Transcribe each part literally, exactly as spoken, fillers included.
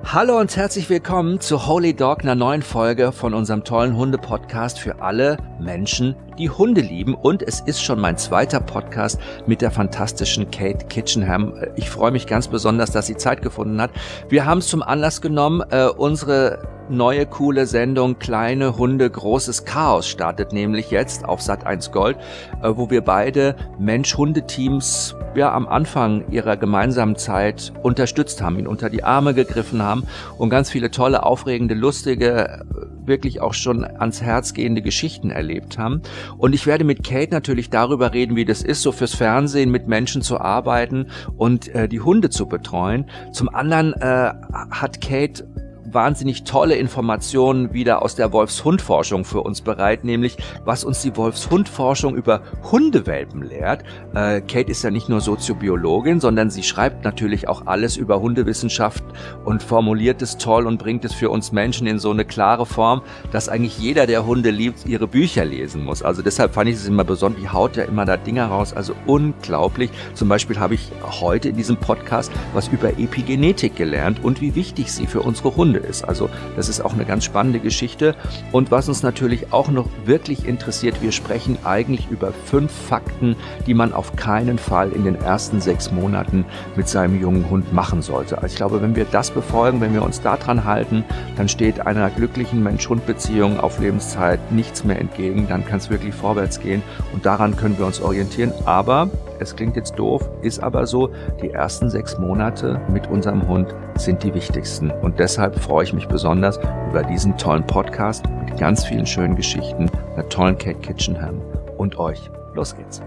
Hallo und herzlich willkommen zu Holy Dog, einer neuen Folge von unserem tollen Hunde-Podcast für alle Menschen, die Hunde lieben. Und es ist schon mein zweiter Podcast mit der fantastischen Kate Kitchenham. Ich freue mich ganz besonders, dass sie Zeit gefunden hat. Wir haben es zum Anlass genommen, äh, unsere neue coole Sendung Kleine Hunde, großes Chaos startet nämlich jetzt auf Sat eins Gold, äh, wo wir beide Mensch-Hunde-Teams ja am Anfang ihrer gemeinsamen Zeit unterstützt haben, ihn unter die Arme gegriffen haben und ganz viele tolle, aufregende, lustige, wirklich auch schon ans Herz gehende Geschichten erlebt haben. Und ich werde mit Kate natürlich darüber reden, wie das ist, so fürs Fernsehen mit Menschen zu arbeiten und äh, die Hunde zu betreuen. Zum anderen äh, hat Kate wahnsinnig tolle Informationen wieder aus der Wolfshund-Forschung für uns bereit, nämlich was uns die Wolfshund-Forschung über Hundewelpen lehrt. Äh, Kate ist ja nicht nur Soziobiologin, sondern sie schreibt natürlich auch alles über Hundewissenschaft und formuliert es toll und bringt es für uns Menschen in so eine klare Form, dass eigentlich jeder, der Hunde liebt, ihre Bücher lesen muss. Also deshalb fand ich es immer besonders, die haut ja immer da Dinger raus, also unglaublich. Zum Beispiel habe ich heute in diesem Podcast was über Epigenetik gelernt und wie wichtig sie für unsere Hunde ist. Also das ist auch eine ganz spannende Geschichte. Und was uns natürlich auch noch wirklich interessiert, wir sprechen eigentlich über fünf Fakten, die man auf keinen Fall in den ersten sechs Monaten mit seinem jungen Hund machen sollte. Also ich glaube, wenn wir das befolgen, wenn wir uns daran halten, dann steht einer glücklichen Mensch-Hund-Beziehung auf Lebenszeit nichts mehr entgegen. Dann kann es wirklich vorwärts gehen und daran können wir uns orientieren. Aber es klingt jetzt doof, ist aber so, die ersten sechs Monate mit unserem Hund sind die wichtigsten. Und deshalb freue ich mich besonders über diesen tollen Podcast mit ganz vielen schönen Geschichten, einer tollen Kate Kitchenham und euch. Los geht's.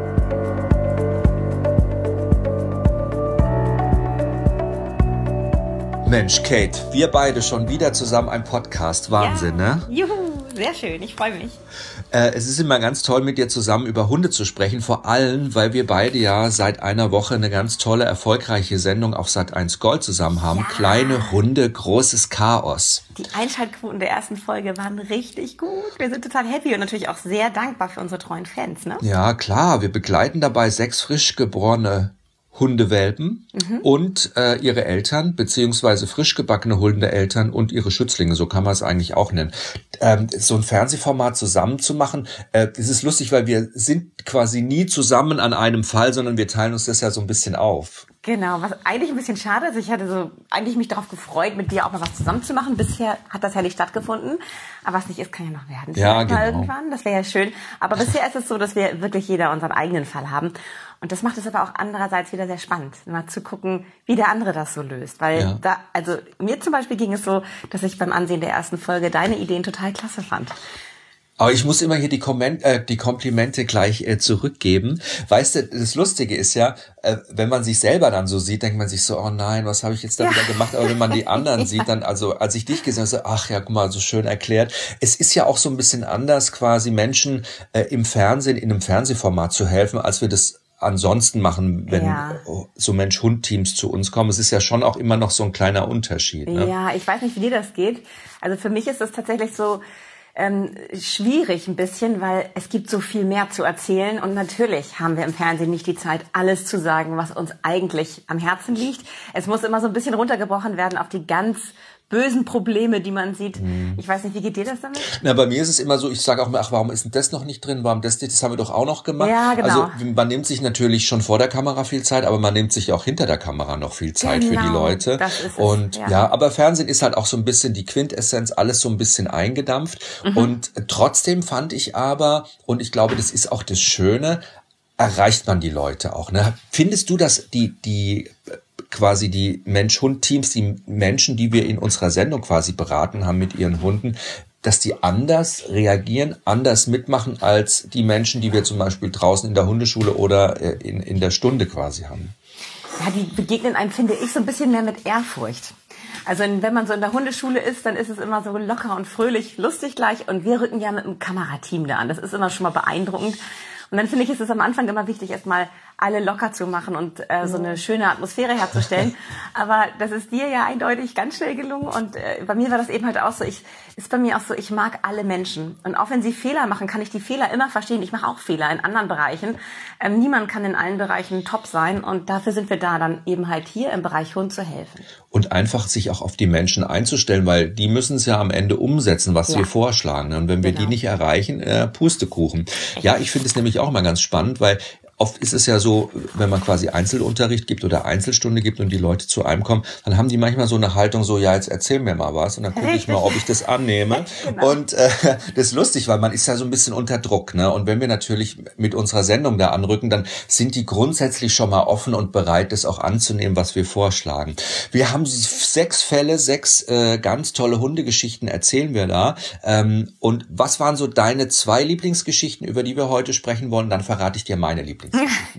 Mensch, Kate, wir beide schon wieder zusammen ein Podcast. Wahnsinn, ja. ne? Juhu, sehr schön, ich freue mich. Äh, es ist immer ganz toll, mit dir zusammen über Hunde zu sprechen, vor allem, weil wir beide ja seit einer Woche eine ganz tolle, erfolgreiche Sendung auf Sat eins Gold zusammen haben. Ja. Kleine Hunde, großes Chaos. Die Einschaltquoten der ersten Folge waren richtig gut. Wir sind total happy und natürlich auch sehr dankbar für unsere treuen Fans, ne? Ja, klar, wir begleiten dabei sechs frisch geborene Hundewelpen mhm. und äh, ihre Eltern, beziehungsweise frisch gebackene Hundeeltern und ihre Schützlinge, so kann man es eigentlich auch nennen. Ähm, so ein Fernsehformat zusammen zu machen, äh, das ist lustig, weil wir sind quasi nie zusammen an einem Fall, sondern wir teilen uns das ja so ein bisschen auf. Genau, was eigentlich ein bisschen schade ist. Ich hatte so eigentlich mich darauf gefreut, mit dir auch mal was zusammen zu machen. Bisher hat das ja nicht stattgefunden. Aber was nicht ist, kann ja noch werden. Ja, genau. Irgendwann, das wäre ja schön. Aber bisher ist es so, dass wir wirklich jeder unseren eigenen Fall haben. Und das macht es aber auch andererseits wieder sehr spannend, mal zu gucken, wie der andere das so löst. Weil ja. da, also mir zum Beispiel ging es so, dass ich beim Ansehen der ersten Folge deine Ideen total klasse fand. Aber ich muss immer hier die, Komment, äh, die Komplimente gleich äh, zurückgeben. Weißt du, das Lustige ist ja, äh, wenn man sich selber dann so sieht, denkt man sich so, oh nein, was habe ich jetzt da ja. wieder gemacht? Aber wenn man die anderen sieht, dann, also als ich dich gesehen habe, so, ach ja, guck mal, so schön erklärt. Es ist ja auch so ein bisschen anders, quasi Menschen äh, im Fernsehen, in einem Fernsehformat zu helfen, als wir das ansonsten machen, wenn ja. so Mensch-Hund-Teams zu uns kommen. Es ist ja schon auch immer noch so ein kleiner Unterschied. Ne? Ja, ich weiß nicht, wie dir das geht. Also für mich ist das tatsächlich so ähm, schwierig ein bisschen, weil es gibt so viel mehr zu erzählen und natürlich haben wir im Fernsehen nicht die Zeit, alles zu sagen, was uns eigentlich am Herzen liegt. Es muss immer so ein bisschen runtergebrochen werden auf die ganz bösen Probleme, die man sieht. Mhm. Ich weiß nicht, wie geht dir das damit? Na, bei mir ist es immer so, ich sage auch mal, ach, warum ist denn das noch nicht drin? Warum das nicht? Das haben wir doch auch noch gemacht. Ja, genau. Also man nimmt sich natürlich schon vor der Kamera viel Zeit, aber man nimmt sich auch hinter der Kamera noch viel Zeit genau, für die Leute. Das ist es, und ja. ja, aber Fernsehen ist halt auch so ein bisschen die Quintessenz, alles so ein bisschen eingedampft. Mhm. Und trotzdem fand ich aber, und ich glaube, das ist auch das Schöne, erreicht man die Leute auch. Ne? Findest du, dass die, die quasi die Mensch-Hund-Teams, die Menschen, die wir in unserer Sendung quasi beraten haben mit ihren Hunden, dass die anders reagieren, anders mitmachen als die Menschen, die wir zum Beispiel draußen in der Hundeschule oder in, in der Stunde quasi haben? Ja, die begegnen einem, finde ich, so ein bisschen mehr mit Ehrfurcht. Also wenn man so in der Hundeschule ist, dann ist es immer so locker und fröhlich, lustig gleich. Und wir rücken ja mit einem Kamerateam da an. Das ist immer schon mal beeindruckend. Und dann finde ich, ist es am Anfang immer wichtig, erstmal alle locker zu machen und äh, so eine schöne Atmosphäre herzustellen. Aber das ist dir ja eindeutig ganz schnell gelungen. Und äh, bei mir war das eben halt auch so, ich ist bei mir auch so, ich mag alle Menschen. Und auch wenn sie Fehler machen, kann ich die Fehler immer verstehen. Ich mache auch Fehler in anderen Bereichen. Ähm, niemand kann in allen Bereichen top sein. Und dafür sind wir da, dann eben halt hier im Bereich Hund zu helfen. Und einfach sich auch auf die Menschen einzustellen, weil die müssen es ja am Ende umsetzen, was ja. wir vorschlagen. Und wenn wir genau. die nicht erreichen, äh, Pustekuchen. Echt? Ja, ich finde es nämlich auch mal ganz spannend, weil oft ist es ja so, wenn man quasi Einzelunterricht gibt oder Einzelstunde gibt und die Leute zu einem kommen, dann haben die manchmal so eine Haltung so, ja, jetzt erzähl mir mal was und dann gucke ich mal, ob ich das annehme. Genau. Und äh, das ist lustig, weil man ist ja so ein bisschen unter Druck, ne? Und wenn wir natürlich mit unserer Sendung da anrücken, dann sind die grundsätzlich schon mal offen und bereit, das auch anzunehmen, was wir vorschlagen. Wir haben sechs Fälle, sechs äh, ganz tolle Hundegeschichten erzählen wir da. Ähm, und was waren so deine zwei Lieblingsgeschichten, über die wir heute sprechen wollen? Dann verrate ich dir meine Lieblingsgeschichten.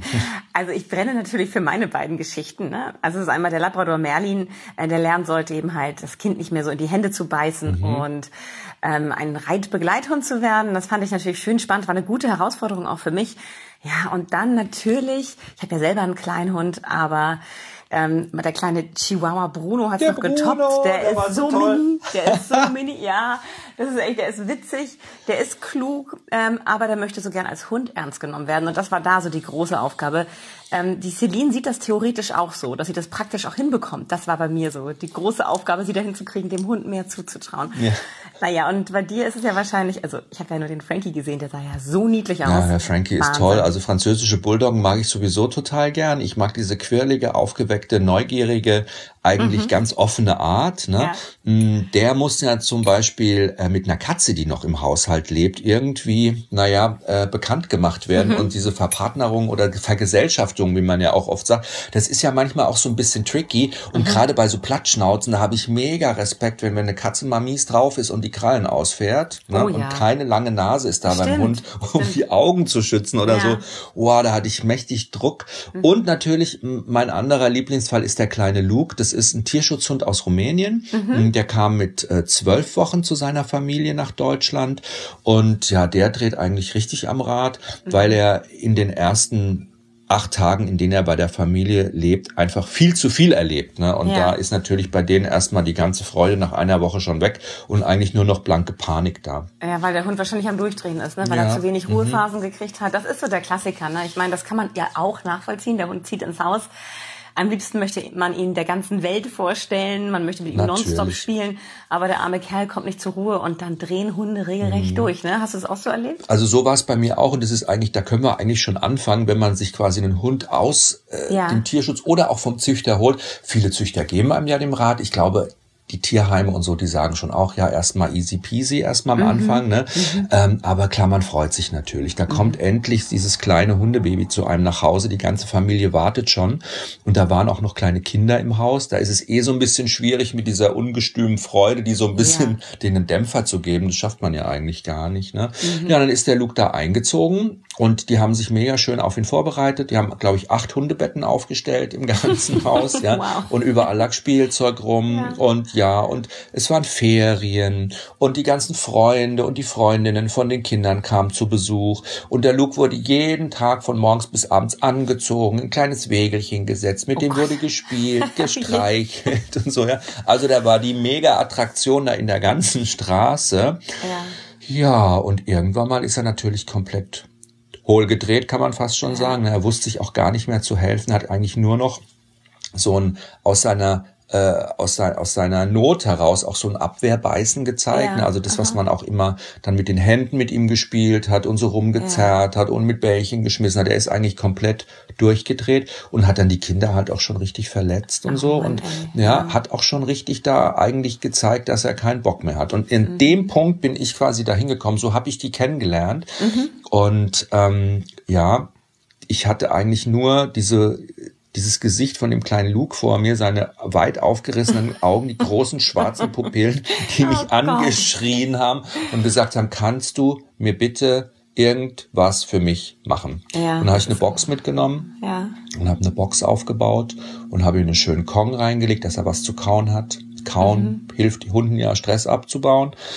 Also ich brenne natürlich für meine beiden Geschichten. Ne? Also es ist einmal der Labrador Merlin, äh, der lernen sollte eben halt, das Kind nicht mehr so in die Hände zu beißen mhm. und ähm, ein Reitbegleithund zu werden. Das fand ich natürlich schön spannend, war eine gute Herausforderung auch für mich. Ja, und dann natürlich, ich habe ja selber einen kleinen Hund, aber Ähm, der kleine Chihuahua Bruno hat es noch getoppt. Der, der ist so, so mini, der ist so mini, ja, das ist echt, der ist witzig, der ist klug, ähm, aber der möchte so gern als Hund ernst genommen werden. Und das war da so die große Aufgabe. Ähm, die Celine sieht das theoretisch auch so, dass sie das praktisch auch hinbekommt. Das war bei mir so die große Aufgabe, sie dahin zu kriegen, dem Hund mehr zuzutrauen. Ja. Naja, und bei dir ist es ja wahrscheinlich, also ich habe ja nur den Frankie gesehen, der sah ja so niedlich aus. Ja, der Frankie Wahnsinn. Ist toll. Also französische Bulldoggen mag ich sowieso total gern. Ich mag diese quirlige, aufgeweckte, neugierige, eigentlich mhm. ganz offene Art. Ne? Ja. Der muss ja zum Beispiel äh, mit einer Katze, die noch im Haushalt lebt, irgendwie, naja, äh, bekannt gemacht werden. Mhm. Und diese Verpartnerung oder Vergesellschaftung, wie man ja auch oft sagt, das ist ja manchmal auch so ein bisschen tricky. Und mhm. gerade bei so Plattschnauzen, da habe ich mega Respekt, wenn, wenn eine Katze mal mies drauf ist und die Krallen ausfährt. Ne? Oh, ja. Und keine lange Nase ist da Stimmt. beim Hund, um Stimmt. die Augen zu schützen oder ja. so. Wow, da hatte ich mächtig Druck. Mhm. Und natürlich, mein anderer Lieblingsfall ist der kleine Luke. Das ist ein Tierschutzhund aus Rumänien. Mhm. Der kam mit äh, zwölf Wochen zu seiner Familie nach Deutschland. Und ja, der dreht eigentlich richtig am Rad, mhm. weil er in den ersten acht Tagen, in denen er bei der Familie lebt, einfach viel zu viel erlebt. Ne? Und ja. da ist natürlich bei denen erstmal die ganze Freude nach einer Woche schon weg und eigentlich nur noch blanke Panik da. Ja, weil der Hund wahrscheinlich am Durchdrehen ist, ne? weil ja. er zu wenig Ruhephasen mhm. gekriegt hat. Das ist so der Klassiker. Ne? Ich meine, das kann man ja auch nachvollziehen. Der Hund zieht ins Haus. Am liebsten möchte man ihn der ganzen Welt vorstellen, man möchte mit ihm Natürlich. nonstop spielen, aber der arme Kerl kommt nicht zur Ruhe und dann drehen Hunde regelrecht mhm. durch. Ne? Hast du das auch so erlebt? Also so war es bei mir auch und das ist eigentlich, da können wir eigentlich schon anfangen, wenn man sich quasi einen Hund aus äh, ja. dem Tierschutz oder auch vom Züchter holt. Viele Züchter geben einem ja den Rat. Ich glaube, die Tierheime und so, die sagen schon auch, ja, erstmal easy peasy, erstmal am mhm. Anfang, ne? Mhm. Ähm, aber klar, man freut sich natürlich. Da mhm. kommt endlich dieses kleine Hundebaby zu einem nach Hause. Die ganze Familie wartet schon. Und da waren auch noch kleine Kinder im Haus. Da ist es eh so ein bisschen schwierig mit dieser ungestümen Freude, die so ein bisschen ja. denen einen Dämpfer zu geben. Das schafft man ja eigentlich gar nicht, ne? Mhm. Ja, dann ist der Luke da eingezogen. Und die haben sich mega schön auf ihn vorbereitet. Die haben, glaube ich, acht Hundebetten aufgestellt im ganzen Haus, ja. Wow. Und überall lag Spielzeug rum. Ja. Und ja, und es waren Ferien. Und die ganzen Freunde und die Freundinnen von den Kindern kamen zu Besuch. Und der Luke wurde jeden Tag von morgens bis abends angezogen, ein kleines Wägelchen gesetzt. Mit oh dem Gott. wurde gespielt, gestreichelt und so, ja. Also da war die Mega-Attraktion da in der ganzen Straße. Ja. Ja, und irgendwann mal ist er natürlich komplett hohl gedreht, kann man fast schon sagen. Er wusste sich auch gar nicht mehr zu helfen, hat eigentlich nur noch so ein aus seiner äh, aus, sein, aus seiner Not heraus auch so ein Abwehrbeißen gezeigt. Ja, also das, aha. was man auch immer dann mit den Händen mit ihm gespielt hat und so rumgezerrt ja. hat und mit Bällchen geschmissen hat. Er ist eigentlich komplett durchgedreht und hat dann die Kinder halt auch schon richtig verletzt und oh, so. Mann, und ey. ja, ja, hat auch schon richtig da eigentlich gezeigt, dass er keinen Bock mehr hat. Und in mhm. dem Punkt bin ich quasi dahin gekommen. So habe ich die kennengelernt. Mhm. Und ähm, ja, ich hatte eigentlich nur diese dieses Gesicht von dem kleinen Luke vor mir, seine weit aufgerissenen Augen, die großen schwarzen Pupillen, die mich oh angeschrien haben und gesagt haben, kannst du mir bitte irgendwas für mich machen? Ja, und dann habe ich eine Box mitgenommen ja. und habe eine Box aufgebaut und habe ihm einen schönen Kong reingelegt, dass er was zu kauen hat. Kauen mhm. hilft den Hunden ja, Stress abzubauen.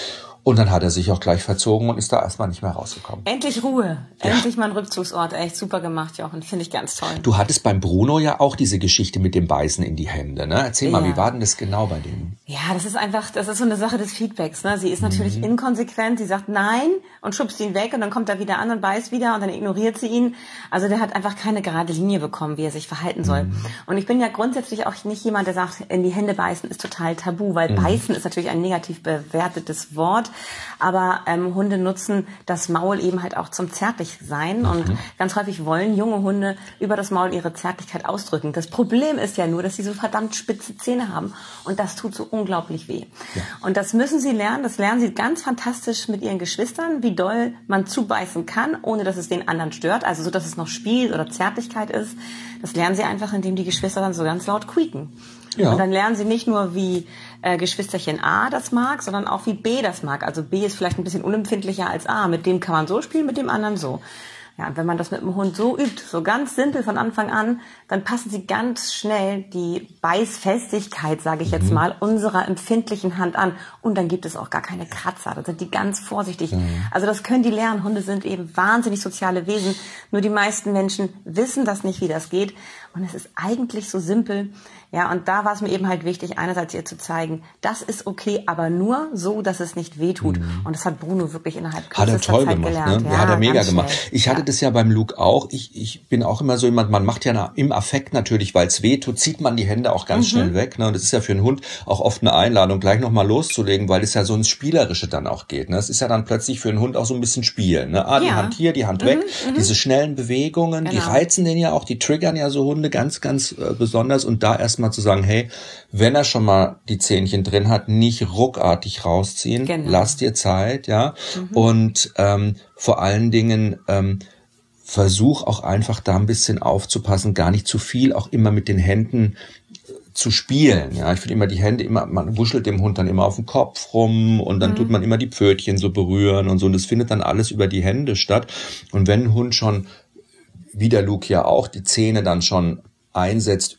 Und dann hat er sich auch gleich verzogen und ist da erstmal nicht mehr rausgekommen. Endlich Ruhe. Ja. Endlich mal ein Rückzugsort. Echt super gemacht, Jochen. Finde ich ganz toll. Du hattest beim Bruno ja auch diese Geschichte mit dem Beißen in die Hände, ne? Erzähl mal, ja. Wie war denn das genau bei dem? Ja, das ist einfach, das ist so eine Sache des Feedbacks, ne? Sie ist natürlich mhm. inkonsequent. Sie sagt nein und schubst ihn weg und dann kommt er wieder an und beißt wieder und dann ignoriert sie ihn. Also der hat einfach keine gerade Linie bekommen, wie er sich verhalten soll. Mhm. Und ich bin ja grundsätzlich auch nicht jemand, der sagt, in die Hände beißen ist total tabu, weil mhm. beißen ist natürlich ein negativ bewertetes Wort. Aber ähm, Hunde nutzen das Maul eben halt auch zum Zärtlichsein. Mhm. Und ganz häufig wollen junge Hunde über das Maul ihre Zärtlichkeit ausdrücken. Das Problem ist ja nur, dass sie so verdammt spitze Zähne haben. Und das tut so unglaublich weh. Ja. Und das müssen sie lernen. Das lernen sie ganz fantastisch mit ihren Geschwistern, wie doll man zubeißen kann, ohne dass es den anderen stört. Also so, dass es noch Spiel oder Zärtlichkeit ist. Das lernen sie einfach, indem die Geschwister dann so ganz laut quieken. Ja. Und dann lernen sie nicht nur, wie äh, Geschwisterchen A das mag, sondern auch, wie B das mag. Also B ist vielleicht ein bisschen unempfindlicher als A. Mit dem kann man so spielen, mit dem anderen so. Ja, und wenn man das mit dem Hund so übt, so ganz simpel von Anfang an, dann passen sie ganz schnell die Beißfestigkeit, sage ich jetzt mal, unserer empfindlichen Hand an. Und dann gibt es auch gar keine Kratzer. Da sind die ganz vorsichtig. Mhm. Also das können die lernen. Hunde sind eben wahnsinnig soziale Wesen. Nur die meisten Menschen wissen das nicht, wie das geht. Und es ist eigentlich so simpel. Ja, und da war es mir eben halt wichtig, einerseits ihr zu zeigen, das ist okay, aber nur so, dass es nicht wehtut. Mhm. Und das hat Bruno wirklich innerhalb kürzester Zeit gelernt. Hat er toll gelernt. gemacht, ne? Ja, hat er mega gemacht. Ich hatte ja. das ja beim Luke auch. Ich, ich bin auch immer so jemand, man macht ja im Affekt natürlich, weil es wehtut, zieht man die Hände auch ganz mhm. schnell weg. Ne? Und das ist ja für einen Hund auch oft eine Einladung, gleich nochmal loszulegen, weil es ja so ins Spielerische dann auch geht. Ne? Es ist ja dann plötzlich für einen Hund auch so ein bisschen Spielen. Ne? Ah, die ja. Hand hier, die Hand mhm. weg. Mhm. Diese schnellen Bewegungen, genau. die reizen den ja auch, die triggern ja so Hunde ganz, ganz äh, besonders. Und da erstmal zu sagen, hey, wenn er schon mal die Zähnchen drin hat, nicht ruckartig rausziehen, genau. lass dir Zeit, ja. Mhm. Und ähm, vor allen Dingen ähm, versuch auch einfach da ein bisschen aufzupassen, gar nicht zu viel, auch immer mit den Händen zu spielen. Ja, ich finde immer die Hände immer, man wuschelt dem Hund dann immer auf den Kopf rum und dann mhm. tut man immer die Pfötchen so berühren und so. Und das findet dann alles über die Hände statt. Und wenn ein Hund schon, wie der Luke ja auch, die Zähne dann schon einsetzt,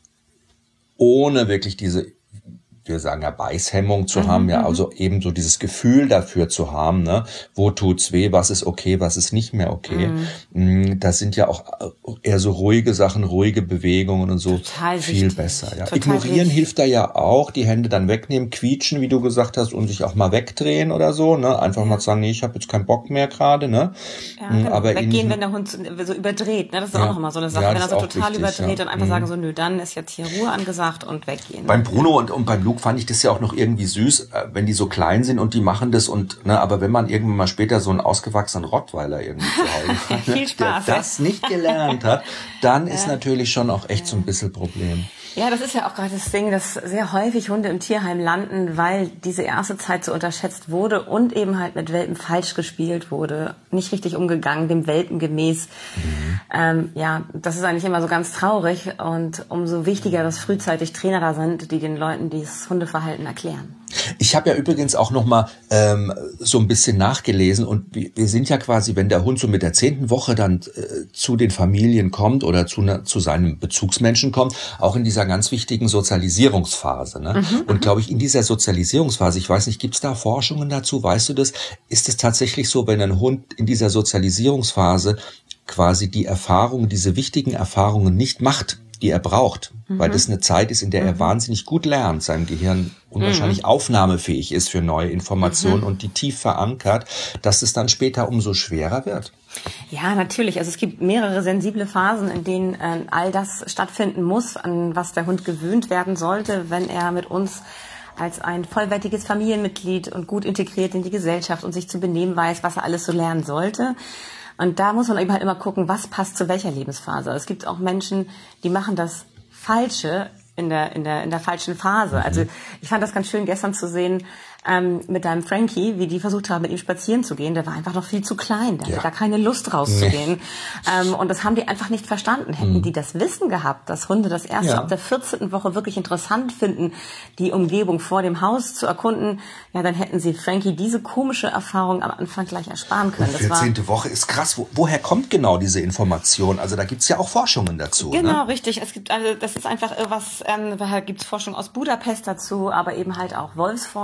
ohne wirklich diese, wir sagen ja Beißhemmung zu mhm, haben, ja, also eben so dieses Gefühl dafür zu haben, ne, wo tut's weh, was ist okay, was ist nicht mehr okay. Mhm. Das sind ja auch eher so ruhige Sachen, ruhige Bewegungen und so. Total viel wichtig. Besser. Ja. Ignorieren wichtig. Hilft da ja auch, die Hände dann wegnehmen, quietschen, wie du gesagt hast, und sich auch mal wegdrehen oder so, ne, einfach ja. mal sagen, nee, ich habe jetzt keinen Bock mehr gerade, ne. Ja, genau. Aber weggehen, wenn der Hund so überdreht, ne, das ist ja. auch nochmal so eine Sache, ja, wenn er so total wichtig, überdreht ja. und einfach mhm. sagen so, nö, dann ist jetzt hier Ruhe angesagt und weggehen. Beim Bruno und, und beim Luke fand ich das ja auch noch irgendwie süß, wenn die so klein sind und die machen das und, ne, aber wenn man irgendwann mal später so einen ausgewachsenen Rottweiler irgendwie zu Hause hat, Viel Spaß, der das nicht gelernt hat, dann ja. ist natürlich schon auch echt so ein bisschen Problem. Ja, das ist ja auch gerade das Ding, dass sehr häufig Hunde im Tierheim landen, weil diese erste Zeit so unterschätzt wurde und eben halt mit Welpen falsch gespielt wurde, nicht richtig umgegangen, dem Welpen gemäß. Mhm. Ähm, ja, das ist eigentlich immer so ganz traurig und umso wichtiger, dass frühzeitig Trainer da sind, die den Leuten dieses Hundeverhalten erklären. Ich habe ja übrigens auch noch mal ähm, so ein bisschen nachgelesen und wir, wir sind ja quasi, wenn der Hund so mit der zehnten Woche dann äh, zu den Familien kommt oder zu, ne, zu seinem Bezugsmenschen kommt, auch in dieser ganz wichtigen Sozialisierungsphase. Ne? Mhm, und glaube ich, in dieser Sozialisierungsphase, ich weiß nicht, gibt es da Forschungen dazu, weißt du das? Ist es tatsächlich so, wenn ein Hund in dieser Sozialisierungsphase quasi die Erfahrungen, diese wichtigen Erfahrungen nicht macht, die er braucht, mhm. weil das eine Zeit ist, in der mhm. er wahnsinnig gut lernt, sein Gehirn unwahrscheinlich mhm. aufnahmefähig ist für neue Informationen mhm. und die tief verankert, dass es dann später umso schwerer wird. Ja, natürlich. Also es gibt mehrere sensible Phasen, in denen äh, all das stattfinden muss, an was der Hund gewöhnt werden sollte, wenn er mit uns als ein vollwertiges Familienmitglied und gut integriert in die Gesellschaft und sich zu benehmen weiß, was er alles so lernen sollte. Und da muss man eben halt immer gucken, was passt zu welcher Lebensphase. Es gibt auch Menschen, die machen das Falsche in der, in der, in der falschen Phase. Also ich fand das ganz schön gestern zu sehen, ähm, mit deinem Frankie, wie die versucht haben, mit ihm spazieren zu gehen. Der war einfach noch viel zu klein. Der ja. hatte gar keine Lust rauszugehen. Nee. Ähm, und das haben die einfach nicht verstanden. Hätten mhm. die das Wissen gehabt, dass Hunde das erst ja. ab der vierzehnten Woche wirklich interessant finden, die Umgebung vor dem Haus zu erkunden, ja, dann hätten sie Frankie diese komische Erfahrung am Anfang gleich ersparen können. Die vierzehnte Woche ist krass. Wo, woher kommt genau diese Information? Also da gibt's ja auch Forschungen dazu. Genau, ne? richtig. Es gibt also das ist einfach was, ähm, da gibt's Forschung aus Budapest dazu, aber eben halt auch Wolfsforschung. Ja.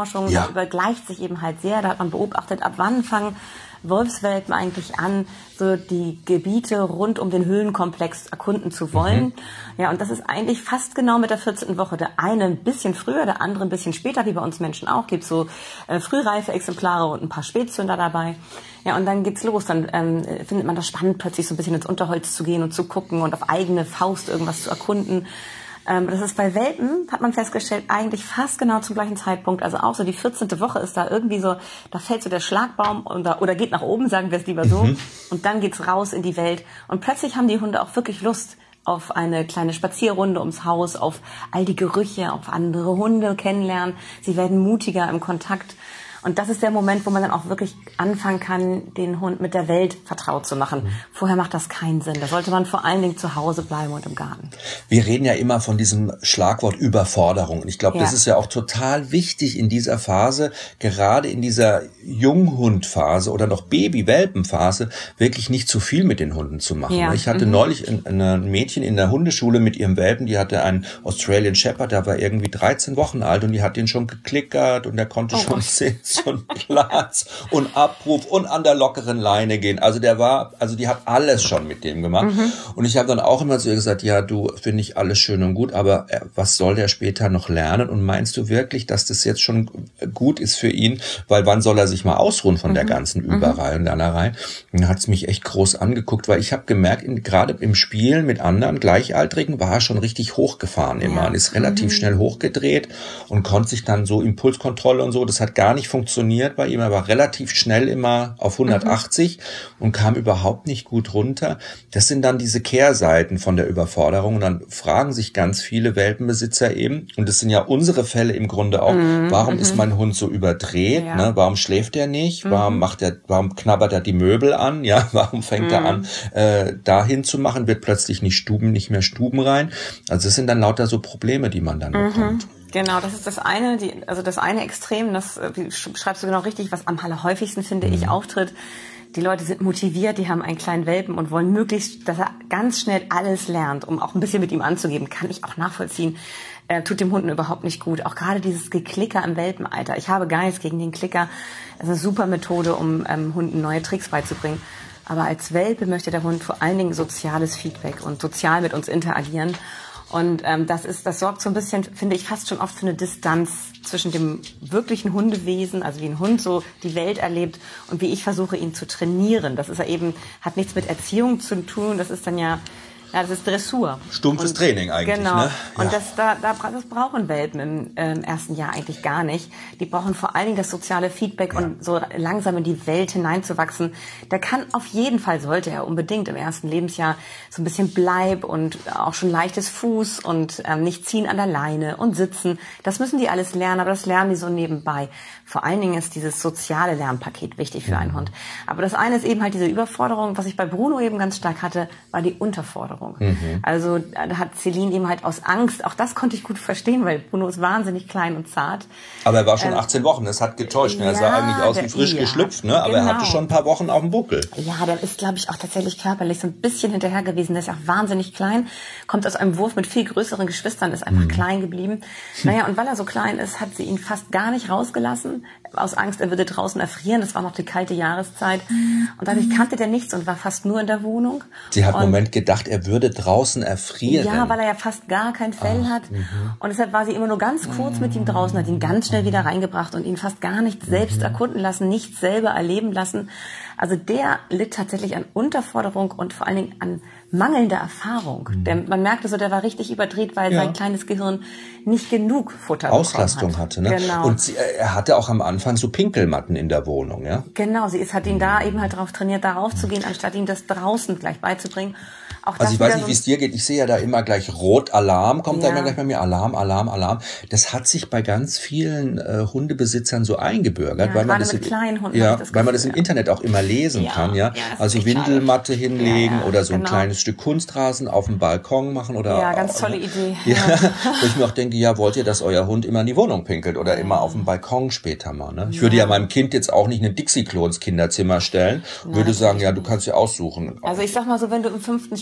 übergleicht sich eben halt sehr. Da hat man beobachtet, ab wann fangen Wolfswelpen eigentlich an, so die Gebiete rund um den Höhlenkomplex erkunden zu wollen. Mhm. Ja, und das ist eigentlich fast genau mit der vierzehnten Woche. Der eine ein bisschen früher, der andere ein bisschen später, wie bei uns Menschen auch. Gibt so äh, frühreife Exemplare und ein paar Spätzünder dabei. Ja, und dann geht's los. Dann ähm, findet man das spannend, plötzlich so ein bisschen ins Unterholz zu gehen und zu gucken und auf eigene Faust irgendwas zu erkunden. Das ist bei Welpen, hat man festgestellt, eigentlich fast genau zum gleichen Zeitpunkt. Also auch so die vierzehnte Woche ist da irgendwie so, da fällt so der Schlagbaum oder, oder geht nach oben, sagen wir es lieber so. Mhm. Und dann geht's raus in die Welt. Und plötzlich haben die Hunde auch wirklich Lust auf eine kleine Spazierrunde ums Haus, auf all die Gerüche, auf andere Hunde kennenlernen. Sie werden mutiger im Kontakt. Und das ist der Moment, wo man dann auch wirklich anfangen kann, den Hund mit der Welt vertraut zu machen. Mhm. Vorher macht das keinen Sinn. Da sollte man vor allen Dingen zu Hause bleiben und im Garten. Wir reden ja immer von diesem Schlagwort Überforderung. Und ich glaube, ja. das ist ja auch total wichtig in dieser Phase, gerade in dieser Junghundphase oder noch Baby-Welpenphase, wirklich nicht zu viel mit den Hunden zu machen. Ja. Ich hatte mhm. neulich ein, ein Mädchen in der Hundeschule mit ihrem Welpen, die hatte einen Australian Shepherd, der war irgendwie dreizehn Wochen alt und die hat den schon geklickert und der konnte oh, schon sitzen. Und Platz und Abruf und an der lockeren Leine gehen. Also der war, also die hat alles schon mit dem gemacht. Mhm. Und ich habe dann auch immer zu ihr gesagt, ja, du, finde ich alles schön und gut, aber was soll der später noch lernen? Und meinst du wirklich, dass das jetzt schon gut ist für ihn? Weil wann soll er sich mal ausruhen von mhm. der ganzen Überei und Lernerei? Und dann hat es mich echt groß angeguckt, weil ich habe gemerkt, gerade im Spielen mit anderen Gleichaltrigen war er schon richtig hochgefahren immer. Ja. Und ist relativ mhm. schnell hochgedreht und konnte sich dann so Impulskontrolle und so, das hat gar nicht funktioniert. funktioniert bei ihm, er war relativ schnell immer auf hundertachtzig mhm. und kam überhaupt nicht gut runter. Das sind dann diese Kehrseiten von der Überforderung und dann fragen sich ganz viele Welpenbesitzer eben, und das sind ja unsere Fälle im Grunde auch, mhm. warum mhm. ist mein Hund so überdreht, ja. ne? Warum schläft er nicht, mhm. warum macht er, warum knabbert er die Möbel an, ja, warum fängt mhm. er an, äh, dahin zu machen, wird plötzlich nicht Stuben, nicht mehr Stuben rein. Also das sind dann lauter so Probleme, die man dann mhm. bekommt. Genau, das ist das eine, die, also das eine Extrem, das schreibst du genau richtig, was am allerhäufigsten, finde mhm. ich, auftritt. Die Leute sind motiviert, die haben einen kleinen Welpen und wollen möglichst, dass er ganz schnell alles lernt, um auch ein bisschen mit ihm anzugeben. Kann ich auch nachvollziehen. Äh, tut dem Hunden überhaupt nicht gut. Auch gerade dieses Geklicker im Welpenalter. Ich habe gar nichts gegen den Klicker. Das ist eine super Methode, um ähm, Hunden neue Tricks beizubringen. Aber als Welpe möchte der Hund vor allen Dingen soziales Feedback und sozial mit uns interagieren. Und ähm, das ist, das sorgt so ein bisschen, finde ich, fast schon oft für eine Distanz zwischen dem wirklichen Hundewesen, also wie ein Hund so die Welt erlebt und wie ich versuche, ihn zu trainieren. Das ist ja eben, hat nichts mit Erziehung zu tun. Das ist dann ja, ja, das ist Dressur. Stumpfes und, Training eigentlich, genau. ne? Und ja. das, da, da, das brauchen Welpen im ähm, ersten Jahr eigentlich gar nicht. Die brauchen vor allen Dingen das soziale Feedback ja. und so langsam in die Welt hineinzuwachsen. Der kann auf jeden Fall, sollte er unbedingt im ersten Lebensjahr so ein bisschen Bleib und auch schon leichtes Fuß und ähm, nicht ziehen an der Leine und sitzen. Das müssen die alles lernen, aber das lernen die so nebenbei. Vor allen Dingen ist dieses soziale Lernpaket wichtig für einen Hund. Aber das eine ist eben halt diese Überforderung. Was ich bei Bruno eben ganz stark hatte, war die Unterforderung. Mhm. Also da hat Celine eben halt aus Angst, auch das konnte ich gut verstehen, weil Bruno ist wahnsinnig klein und zart. Aber er war schon ähm, achtzehn Wochen, das hat getäuscht. Ja, er sah eigentlich aus wie frisch ja, geschlüpft, ne? Aber genau. er hatte schon ein paar Wochen auf dem Buckel. Ja, der ist, glaube ich, auch tatsächlich körperlich so ein bisschen hinterher gewesen. Der ist auch wahnsinnig klein, kommt aus einem Wurf mit viel größeren Geschwistern, ist einfach mhm. klein geblieben. Naja, und weil er so klein ist, hat sie ihn fast gar nicht rausgelassen. Aus Angst, er würde draußen erfrieren. Das war noch die kalte Jahreszeit. Und dadurch kannte der nichts und war fast nur in der Wohnung. Sie hat einen Moment gedacht, er würde draußen erfrieren. Ja, weil er ja fast gar kein Fell Ach, hat. M- und deshalb war sie immer nur ganz kurz mit ihm draußen, hat ihn ganz schnell wieder reingebracht und ihn fast gar nicht selbst mhm. erkunden lassen, nichts selber erleben lassen. Also der litt tatsächlich an Unterforderung und vor allen Dingen an mangelnder Erfahrung. Mhm. Der, man merkte so, der war richtig überdreht, weil ja. sein kleines Gehirn nicht genug Futter Auslastung hat. hatte. Ne? Genau. Und sie, er hatte auch am Anfang so Pinkelmatten in der Wohnung. Ja? Genau, sie ist, hat ihn da eben halt darauf trainiert, da rauszugehen, anstatt ihm das draußen gleich beizubringen. Auch also ich weiß nicht, wie es dir geht. Ich sehe ja da immer gleich Rot-Alarm, kommt ja. da immer gleich bei mir Alarm, Alarm, Alarm. Das hat sich bei ganz vielen äh, Hundebesitzern so eingebürgert, ja, weil man das, mit kleinen Hunden ja, das weil man das im Internet auch immer lesen ja. kann, ja. ja also Windelmatte schade. hinlegen ja, ja, oder so genau. ein kleines Stück Kunstrasen auf dem Balkon machen oder. Ja, ganz tolle Idee. Ja, ja. Wo ich mir auch denke, ja, wollt ihr, dass euer Hund immer in die Wohnung pinkelt oder ja. immer auf dem Balkon später mal, ne? Ich ja. würde ja meinem Kind jetzt auch nicht ein Dixie-Klo ins Kinderzimmer stellen, ja, würde sagen, ja, du kannst ja aussuchen. Also ich sag mal so, wenn du im fünften Stock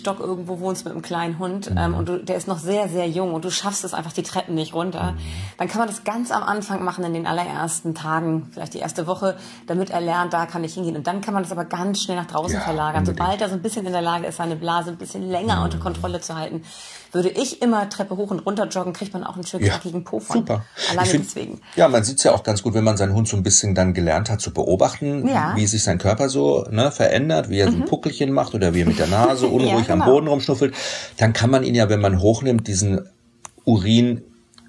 Stock irgendwo wohnst mit einem kleinen Hund, ähm, und du, der ist noch sehr, sehr jung und du schaffst es einfach die Treppen nicht runter, dann kann man das ganz am Anfang machen, in den allerersten Tagen, vielleicht die erste Woche, damit er lernt, da kann ich hingehen. Und dann kann man das aber ganz schnell nach draußen ja, verlagern. Unbedingt. Sobald er so ein bisschen in der Lage ist, seine Blase ein bisschen länger mhm. unter Kontrolle zu halten, würde ich immer Treppe hoch und runter joggen, kriegt man auch einen schönen knackigen ja, Po von. Super. Alleine find, deswegen. Ja, man sieht es ja auch ganz gut, wenn man seinen Hund so ein bisschen dann gelernt hat zu beobachten, ja. wie sich sein Körper so ne, verändert, wie er mhm. so ein Puckelchen macht oder wie er mit der Nase unruhig ja, genau. am Boden rumschnuffelt. Dann kann man ihn ja, wenn man hochnimmt, diesen Urin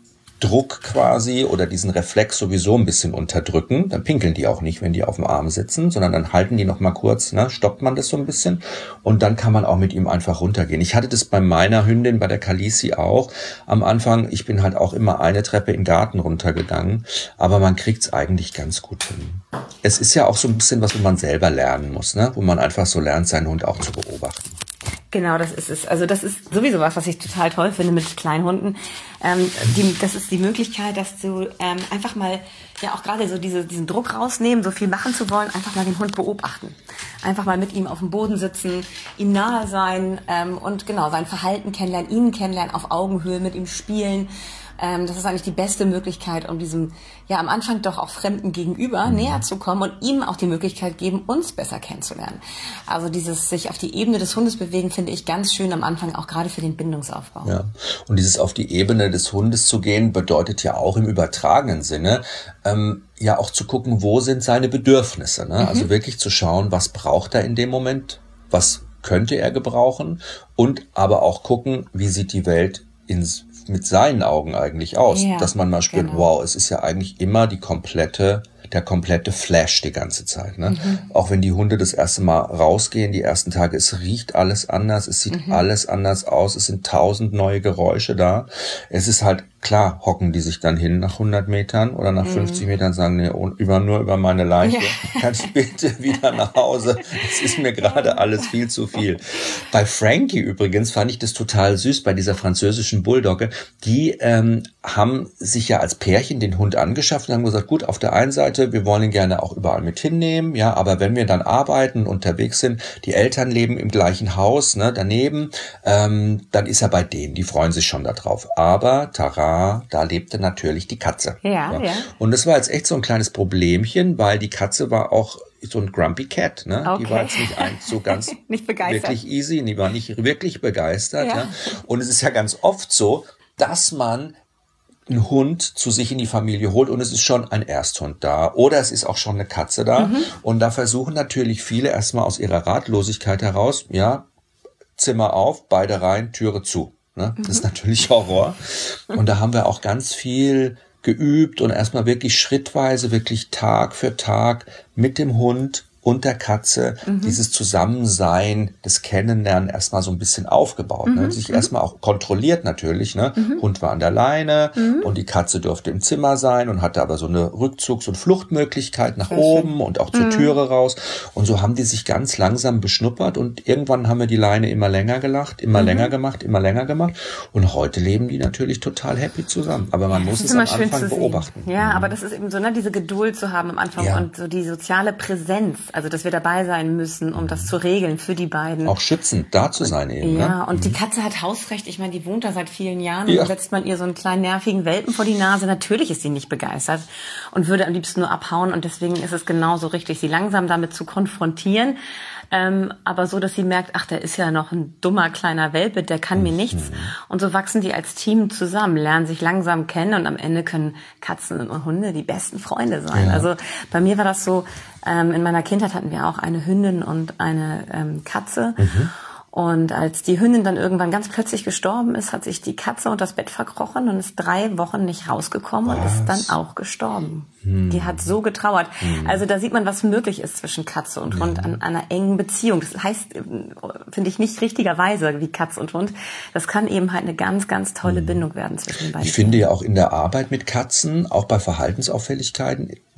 Druck quasi oder diesen Reflex sowieso ein bisschen unterdrücken. Dann pinkeln die auch nicht, wenn die auf dem Arm sitzen, sondern dann halten die noch mal kurz, ne, stoppt man das so ein bisschen und dann kann man auch mit ihm einfach runtergehen. Ich hatte das bei meiner Hündin, bei der Khaleesi auch am Anfang. Ich bin halt auch immer eine Treppe in den Garten runtergegangen, aber man kriegt's eigentlich ganz gut hin. Es ist ja auch so ein bisschen was, wo man selber lernen muss, ne, wo man einfach so lernt, seinen Hund auch zu beobachten. Genau, das ist es. Also das ist sowieso was, was ich total toll finde mit kleinen Hunden. Ähm, die, das ist die Möglichkeit, dass du ähm, einfach mal, ja auch gerade so diese, diesen Druck rausnehmen, so viel machen zu wollen, einfach mal den Hund beobachten. Einfach mal mit ihm auf dem Boden sitzen, ihm nahe sein ähm, und genau sein Verhalten kennenlernen, ihn kennenlernen, auf Augenhöhe mit ihm spielen. Ähm, das ist eigentlich die beste Möglichkeit, um diesem, ja am Anfang doch auch Fremden gegenüber mhm. näher zu kommen und ihm auch die Möglichkeit geben, uns besser kennenzulernen. Also dieses sich auf die Ebene des Hundes bewegen, finde ich ganz schön am Anfang, auch gerade für den Bindungsaufbau. Ja, und dieses auf die Ebene des Hundes zu gehen, bedeutet ja auch im übertragenen Sinne, ähm, ja auch zu gucken, wo sind seine Bedürfnisse. Ne? Mhm. Also wirklich zu schauen, was braucht er in dem Moment, was könnte er gebrauchen und aber auch gucken, wie sieht die Welt ins mit seinen Augen eigentlich aus, ja, dass man mal spürt, genau. wow, es ist ja eigentlich immer die komplette, der komplette Flash die ganze Zeit. Ne? Mhm. Auch wenn die Hunde das erste Mal rausgehen, die ersten Tage, es riecht alles anders, es sieht mhm. alles anders aus, es sind tausend neue Geräusche da. Es ist halt klar, hocken die sich dann hin nach hundert Metern oder nach mhm. fünfzig Metern, sagen, nee, über, nur über meine Leiche, ja. kann ich bitte wieder nach Hause. Es ist mir gerade alles viel zu viel. Bei Frankie übrigens fand ich das total süß, bei dieser französischen Bulldogge. Die ähm, haben sich ja als Pärchen den Hund angeschafft und haben gesagt, gut, auf der einen Seite, wir wollen ihn gerne auch überall mit hinnehmen, ja, aber wenn wir dann arbeiten, unterwegs sind, die Eltern leben im gleichen Haus, ne, daneben, ähm, dann ist er bei denen, die freuen sich schon darauf. Aber Tara, da lebte natürlich die Katze. Ja, ja. ja. Und das war jetzt echt so ein kleines Problemchen, weil die Katze war auch so ein Grumpy Cat, ne? Okay. Die war jetzt nicht ein, so ganz nicht begeistert. Wirklich easy, die war nicht wirklich begeistert. Ja. Ja? Und es ist ja ganz oft so, dass man einen Hund zu sich in die Familie holt und es ist schon ein Ersthund da oder es ist auch schon eine Katze da. Mhm. Und da versuchen natürlich viele erstmal aus ihrer Ratlosigkeit heraus, ja, Zimmer auf, beide rein, Türe zu. Ne? Das ist natürlich Horror. Und da haben wir auch ganz viel geübt und erstmal wirklich schrittweise, wirklich Tag für Tag mit dem Hund und der Katze mhm. dieses Zusammensein, das Kennenlernen erstmal so ein bisschen aufgebaut. Mhm. Ne? Sich mhm. erstmal auch kontrolliert natürlich. Ne? Mhm. Hund war an der Leine mhm. und die Katze durfte im Zimmer sein und hatte aber so eine Rückzugs- und Fluchtmöglichkeit nach Sehr oben schön. Und auch zur mhm. Türe raus. Und so haben die sich ganz langsam beschnuppert und irgendwann haben wir die Leine immer länger gelacht, immer mhm. länger gemacht, immer länger gemacht. Und heute leben die natürlich total happy zusammen. Aber man muss es am Anfang beobachten. Ja, mhm. aber das ist eben so, ne, diese Geduld zu haben am Anfang ja. und so die soziale Präsenz. Also, dass wir dabei sein müssen, um das zu regeln für die beiden. Auch schützend da zu sein eben. Ja, ne? und mhm. die Katze hat Hausrecht. Ich meine, die wohnt da seit vielen Jahren. Ja. Und setzt man ihr so einen kleinen nervigen Welpen vor die Nase. Natürlich ist sie nicht begeistert und würde am liebsten nur abhauen. Und deswegen ist es genauso richtig, sie langsam damit zu konfrontieren. Ähm, aber so, dass sie merkt, ach, der ist ja noch ein dummer kleiner Welpe, der kann mir nichts. Und so wachsen die als Team zusammen, lernen sich langsam kennen und am Ende können Katzen und Hunde die besten Freunde sein. Ja. Also bei mir war das so, ähm, in meiner Kindheit hatten wir auch eine Hündin und eine ähm, Katze. Mhm. Und als die Hündin dann irgendwann ganz plötzlich gestorben ist, hat sich die Katze unter das Bett verkrochen und ist drei Wochen nicht rausgekommen. Was? Und ist dann auch gestorben. Hm. Die hat so getrauert. Hm. Also da sieht man, was möglich ist zwischen Katze und Hund ja. an einer engen Beziehung. Das heißt, finde ich nicht richtigerweise wie Katz und Hund. Das kann eben halt eine ganz, ganz tolle hm. Bindung werden zwischen den beiden. Ich finde ja auch in der Arbeit mit Katzen, auch bei Verhaltensauffälligkeiten,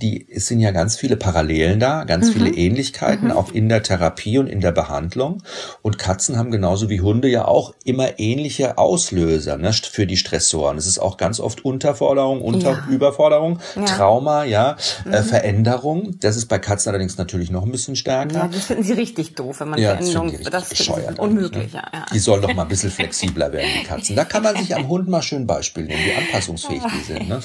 die, es sind ja ganz viele Parallelen da, ganz mhm. viele Ähnlichkeiten, mhm. auch in der Therapie und in der Behandlung. Und Katzen haben genauso wie Hunde ja auch immer ähnliche Auslöser, ne, für die Stressoren. Es ist auch ganz oft Unterforderung, Unter ja. Überforderung, ja. Trauma, ja, mhm. äh, Veränderung. Das ist bei Katzen allerdings natürlich noch ein bisschen stärker. Ja, das finden sie richtig doof, wenn man ja, Veränderung, das ist unmöglich. Ne? Ja, ja. Die sollen doch mal ein bisschen flexibler werden, die Katzen. Da kann man sich am Hund mal schön Beispiel nehmen, wie anpassungsfähig die sind. Ne?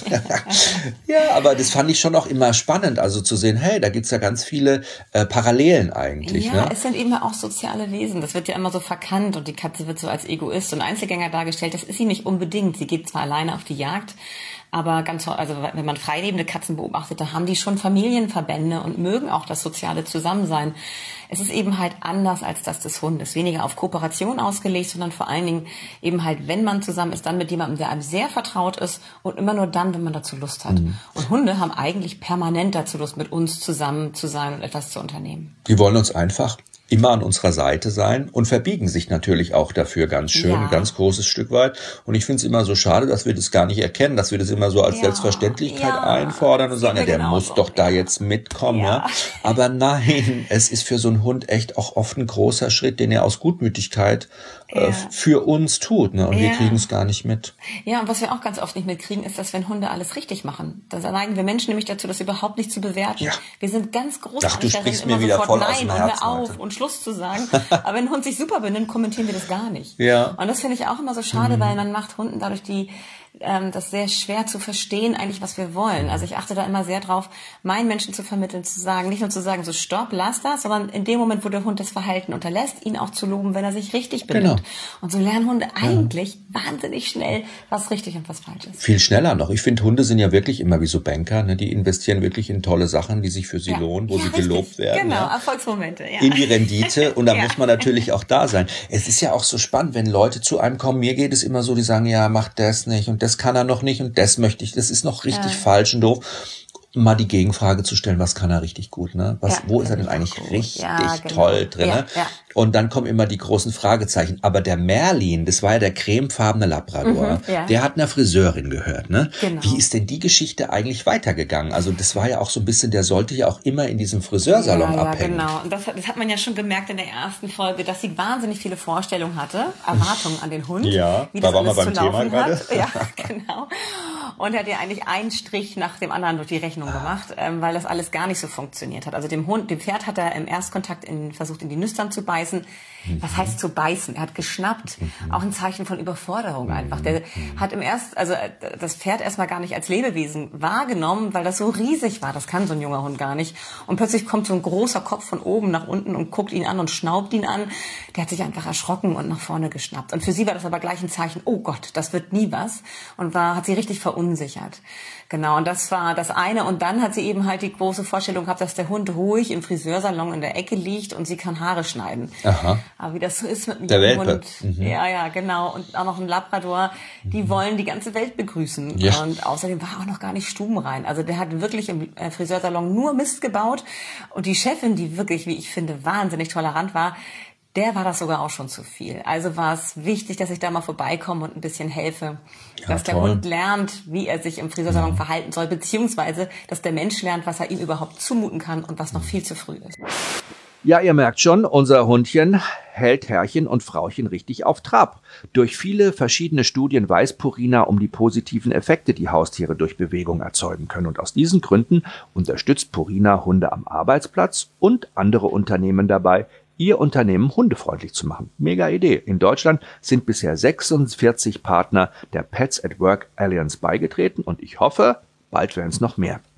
Ja, aber das fand ich schon auch immer spannend, also zu sehen, hey, da gibt's ja ganz viele äh, Parallelen eigentlich. Ja, ne? Es sind eben auch soziale Wesen. Das wird ja immer so verkannt und die Katze wird so als Egoist und Einzelgänger dargestellt. Das ist sie nicht unbedingt. Sie geht zwar alleine auf die Jagd, aber ganz, also wenn man freilebende Katzen beobachtet, da haben die schon Familienverbände und mögen auch das soziale Zusammensein. Es ist eben halt anders als das des Hundes. Weniger auf Kooperation ausgelegt, sondern vor allen Dingen eben halt, wenn man zusammen ist, dann mit jemandem, der einem sehr vertraut ist und immer nur dann, wenn man dazu Lust hat. Mhm. Und Hunde haben eigentlich permanent dazu Lust, mit uns zusammen zu sein und etwas zu unternehmen. Die wollen uns einfach immer an unserer Seite sein und verbiegen sich natürlich auch dafür ganz schön, ja. ein ganz großes Stück weit. Und ich finde es immer so schade, dass wir das gar nicht erkennen, dass wir das immer so als ja. Selbstverständlichkeit ja. einfordern und sagen, ja, der muss doch da jetzt mitkommen. Ja. Ja. Aber nein, es ist für so einen Hund echt auch oft ein großer Schritt, den er aus Gutmütigkeit ja. äh, für uns tut. Ne? Und ja. wir kriegen es gar nicht mit. Ja, und was wir auch ganz oft nicht mitkriegen, ist, dass wenn Hunde alles richtig machen, dann neigen wir Menschen nämlich dazu, das überhaupt nicht zu bewerten. Ja. Wir sind ganz groß Ach, du sprichst mir wieder voll aus dem Herzen, auf und Schluss zu sagen. Aber wenn ein Hund sich super benimmt, kommentieren wir das gar nicht. Ja. Und das finde ich auch immer so schade, mhm. weil man macht Hunden dadurch die ähm, das sehr schwer zu verstehen, eigentlich, was wir wollen. Also ich achte da immer sehr drauf, meinen Menschen zu vermitteln, zu sagen, nicht nur zu sagen, so stopp, lass das, sondern in dem Moment, wo der Hund das Verhalten unterlässt, ihn auch zu loben, wenn er sich richtig benimmt. Genau. Und so lernen Hunde eigentlich ja. wahnsinnig schnell, was richtig und was falsch ist. Viel schneller noch. Ich finde, Hunde sind ja wirklich immer wie so Banker, ne? Die investieren wirklich in tolle Sachen, die sich für sie ja. lohnen, wo ja, sie richtig. gelobt werden. Genau, ja? Erfolgsmomente. Ja. In die Rendite und da ja. muss man natürlich auch da sein. Es ist ja auch so spannend, wenn Leute zu einem kommen, mir geht es immer so, die sagen, ja, mach das nicht und das kann er noch nicht und das möchte ich, das ist noch richtig ja. falsch und doof. Mal die Gegenfrage zu stellen, was kann er richtig gut, ne? Was, ja, wo ist er denn eigentlich gut. richtig ja, genau. toll drin? Ja, ja. Und dann kommen immer die großen Fragezeichen. Aber der Merlin, das war ja der cremefarbene Labrador, mhm, ja. der hat einer Friseurin gehört, ne? Genau. Wie ist denn die Geschichte eigentlich weitergegangen? Also das war ja auch so ein bisschen, der sollte ja auch immer in diesem Friseursalon ja, abhängen. Ja, genau. Und das, das hat man ja schon gemerkt in der ersten Folge, dass sie wahnsinnig viele Vorstellungen hatte, Erwartungen an den Hund. Ja, wie da das waren wir beim Thema gerade. Ja, genau. Und er hat ja eigentlich einen Strich nach dem anderen durch die Rechnung gemacht, ähm, weil das alles gar nicht so funktioniert hat. Also dem Hund, dem Pferd hat er im Erstkontakt in, versucht, in die Nüstern zu beißen. Was heißt zu beißen? Er hat geschnappt. Auch ein Zeichen von Überforderung einfach. Der hat im Erst, also das Pferd erstmal gar nicht als Lebewesen wahrgenommen, weil das so riesig war. Das kann so ein junger Hund gar nicht. Und plötzlich kommt so ein großer Kopf von oben nach unten und guckt ihn an und schnaubt ihn an. Der hat sich einfach erschrocken und nach vorne geschnappt. Und für sie war das aber gleich ein Zeichen, oh Gott, das wird nie was. Und war, hat sie richtig verunsichert. Genau, und das war das eine. Und dann hat sie eben halt die große Vorstellung gehabt, dass der Hund ruhig im Friseursalon in der Ecke liegt und sie kann Haare schneiden. Aha. Aber wie das so ist mit einem der jungen Hund. Mhm. Ja, ja, genau. Und auch noch ein Labrador, die mhm. wollen die ganze Welt begrüßen. Ja. Und außerdem war er auch noch gar nicht stubenrein. Also der hat wirklich im Friseursalon nur Mist gebaut. Und die Chefin, die wirklich, wie ich finde, wahnsinnig tolerant war, der war das sogar auch schon zu viel. Also war es wichtig, dass ich da mal vorbeikomme und ein bisschen helfe. Ja, dass der toll. Hund lernt, wie er sich im Friseursalon ja. verhalten soll, beziehungsweise, dass der Mensch lernt, was er ihm überhaupt zumuten kann und was noch viel zu früh ist. Ja, ihr merkt schon, unser Hundchen hält Herrchen und Frauchen richtig auf Trab. Durch viele verschiedene Studien weiß Purina um die positiven Effekte, die Haustiere durch Bewegung erzeugen können. Und aus diesen Gründen unterstützt Purina Hunde am Arbeitsplatz und andere Unternehmen dabei, ihr Unternehmen hundefreundlich zu machen. Mega Idee. In Deutschland sind bisher sechsundvierzig Partner der Pets at Work Alliance beigetreten und ich hoffe, bald werden es noch mehr.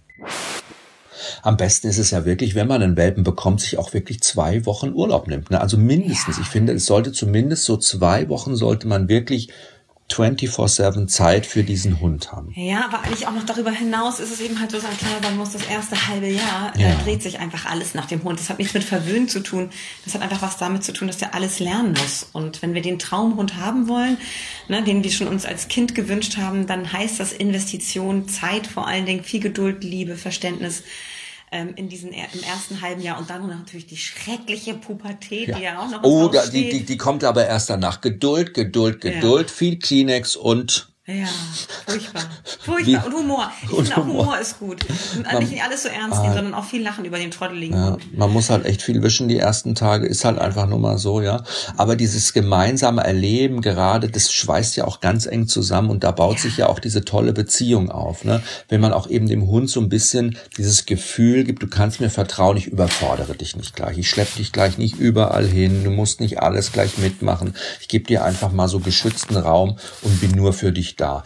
Am besten ist es ja wirklich, wenn man einen Welpen bekommt, sich auch wirklich zwei Wochen Urlaub nimmt. Ne? Also mindestens. Ja. Ich finde, es sollte zumindest so zwei Wochen sollte man wirklich vierundzwanzig sieben Zeit für diesen Hund haben. Ja, aber eigentlich auch noch darüber hinaus ist es eben halt so, klar, man muss das erste halbe Jahr, ja. äh, dreht sich einfach alles nach dem Hund. Das hat nichts mit Verwöhnen zu tun. Das hat einfach was damit zu tun, dass der alles lernen muss. Und wenn wir den Traumhund haben wollen, ne, den wir schon uns als Kind gewünscht haben, dann heißt das Investition, Zeit vor allen Dingen, viel Geduld, Liebe, Verständnis, in diesen im ersten halben Jahr und dann natürlich die schreckliche Pubertät, ja. die ja auch noch Oh, da, die, die, die kommt aber erst danach. Geduld, Geduld, Geduld, ja. viel Kleenex und Ja, furchtbar. Furchtbar. Und Humor. Ich finde auch Humor. Humor ist gut. Und man, nicht alles so ernst nehmen, ah, sondern auch viel lachen über den trotteligen ja, Hund. Man muss halt echt viel wischen die ersten Tage, ist halt einfach nur mal so, ja. Aber dieses gemeinsame Erleben gerade, das schweißt ja auch ganz eng zusammen und da baut ja. sich ja auch diese tolle Beziehung auf, ne? Wenn man auch eben dem Hund so ein bisschen dieses Gefühl gibt, du kannst mir vertrauen, ich überfordere dich nicht gleich. Ich schleppe dich gleich nicht überall hin, du musst nicht alles gleich mitmachen. Ich gebe dir einfach mal so geschützten Raum und bin nur für dich da.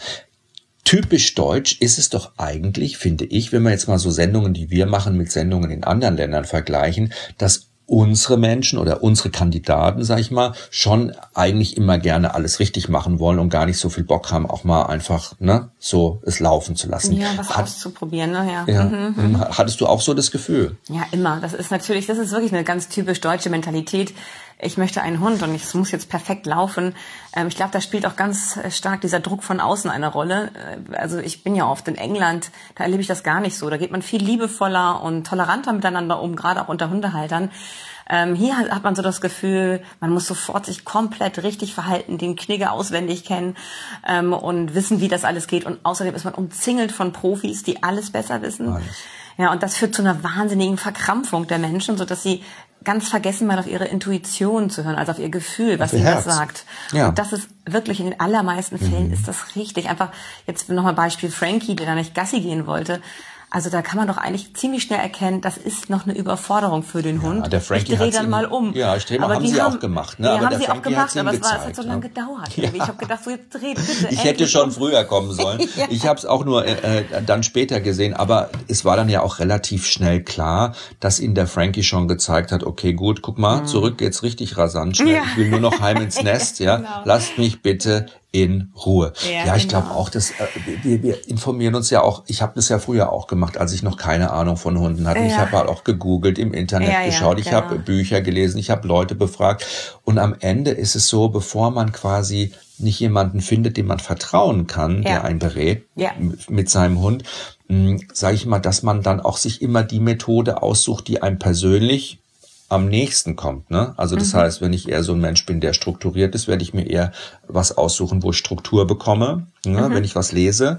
Typisch deutsch ist es doch eigentlich, finde ich, wenn wir jetzt mal so Sendungen, die wir machen, mit Sendungen in anderen Ländern vergleichen, dass unsere Menschen oder unsere Kandidaten, sag ich mal, schon eigentlich immer gerne alles richtig machen wollen und gar nicht so viel Bock haben, auch mal einfach ne so es laufen zu lassen. Ja, was Hat, auszuprobieren, ne? Ja. ja. Mhm. Hattest du auch so das Gefühl? Ja, immer. Das ist natürlich, das ist wirklich eine ganz typisch deutsche Mentalität. Ich möchte einen Hund und es muss jetzt perfekt laufen. Ich glaube, da spielt auch ganz stark dieser Druck von außen eine Rolle. Also ich bin ja oft in England, da erlebe ich das gar nicht so. Da geht man viel liebevoller und toleranter miteinander um, gerade auch unter Hundehaltern. Ähm, hier hat man so das Gefühl, man muss sofort sich komplett richtig verhalten, den Knigge auswendig kennen ähm, und wissen, wie das alles geht. Und außerdem ist man umzingelt von Profis, die alles besser wissen. Alles. Ja, und das führt zu einer wahnsinnigen Verkrampfung der Menschen, sodass sie ganz vergessen, mal auf ihre Intuition zu hören, also auf ihr Gefühl, was ihnen das sagt. Ja. Und das ist wirklich in den allermeisten Fällen mhm. ist das richtig. Einfach jetzt nochmal Beispiel Frankie, der da nicht Gassi gehen wollte. Also da kann man doch eigentlich ziemlich schnell erkennen, das ist noch eine Überforderung für den ja, Hund. Der Frankie ich drehe dann mal um. Ja, ich drehe mal, haben sie haben, auch gemacht. Ne? Ja, aber haben der sie Frankie auch gemacht, aber es, war, es hat so ne? lange gedauert. Ja. Ich habe gedacht, so jetzt dreht bitte. Ich hätte schon um. früher kommen sollen. ja. Ich habe es auch nur äh, dann später gesehen, aber es war dann ja auch relativ schnell klar, dass ihnen der Frankie schon gezeigt hat, okay, gut, guck mal, mhm. zurück geht's richtig rasant schnell. Ja. Ich will nur noch heim ins Nest, ja. Genau. Lasst mich bitte in Ruhe. Ja, ja ich genau. glaube auch, dass äh, wir, wir informieren uns ja auch, ich habe das ja früher auch gemacht, als ich noch keine Ahnung von Hunden hatte. Ja. Ich habe halt auch gegoogelt, im Internet ja, geschaut, ja, ich genau. habe Bücher gelesen, ich habe Leute befragt und am Ende ist es so, bevor man quasi nicht jemanden findet, dem man vertrauen kann, ja. der einen berät ja. mit seinem Hund, sage ich mal, dass man dann auch sich immer die Methode aussucht, die einem persönlich am nächsten kommt, ne? Also das mhm. heißt, wenn ich eher so ein Mensch bin, der strukturiert ist, werde ich mir eher was aussuchen, wo ich Struktur bekomme, ne? Mhm. Wenn ich was lese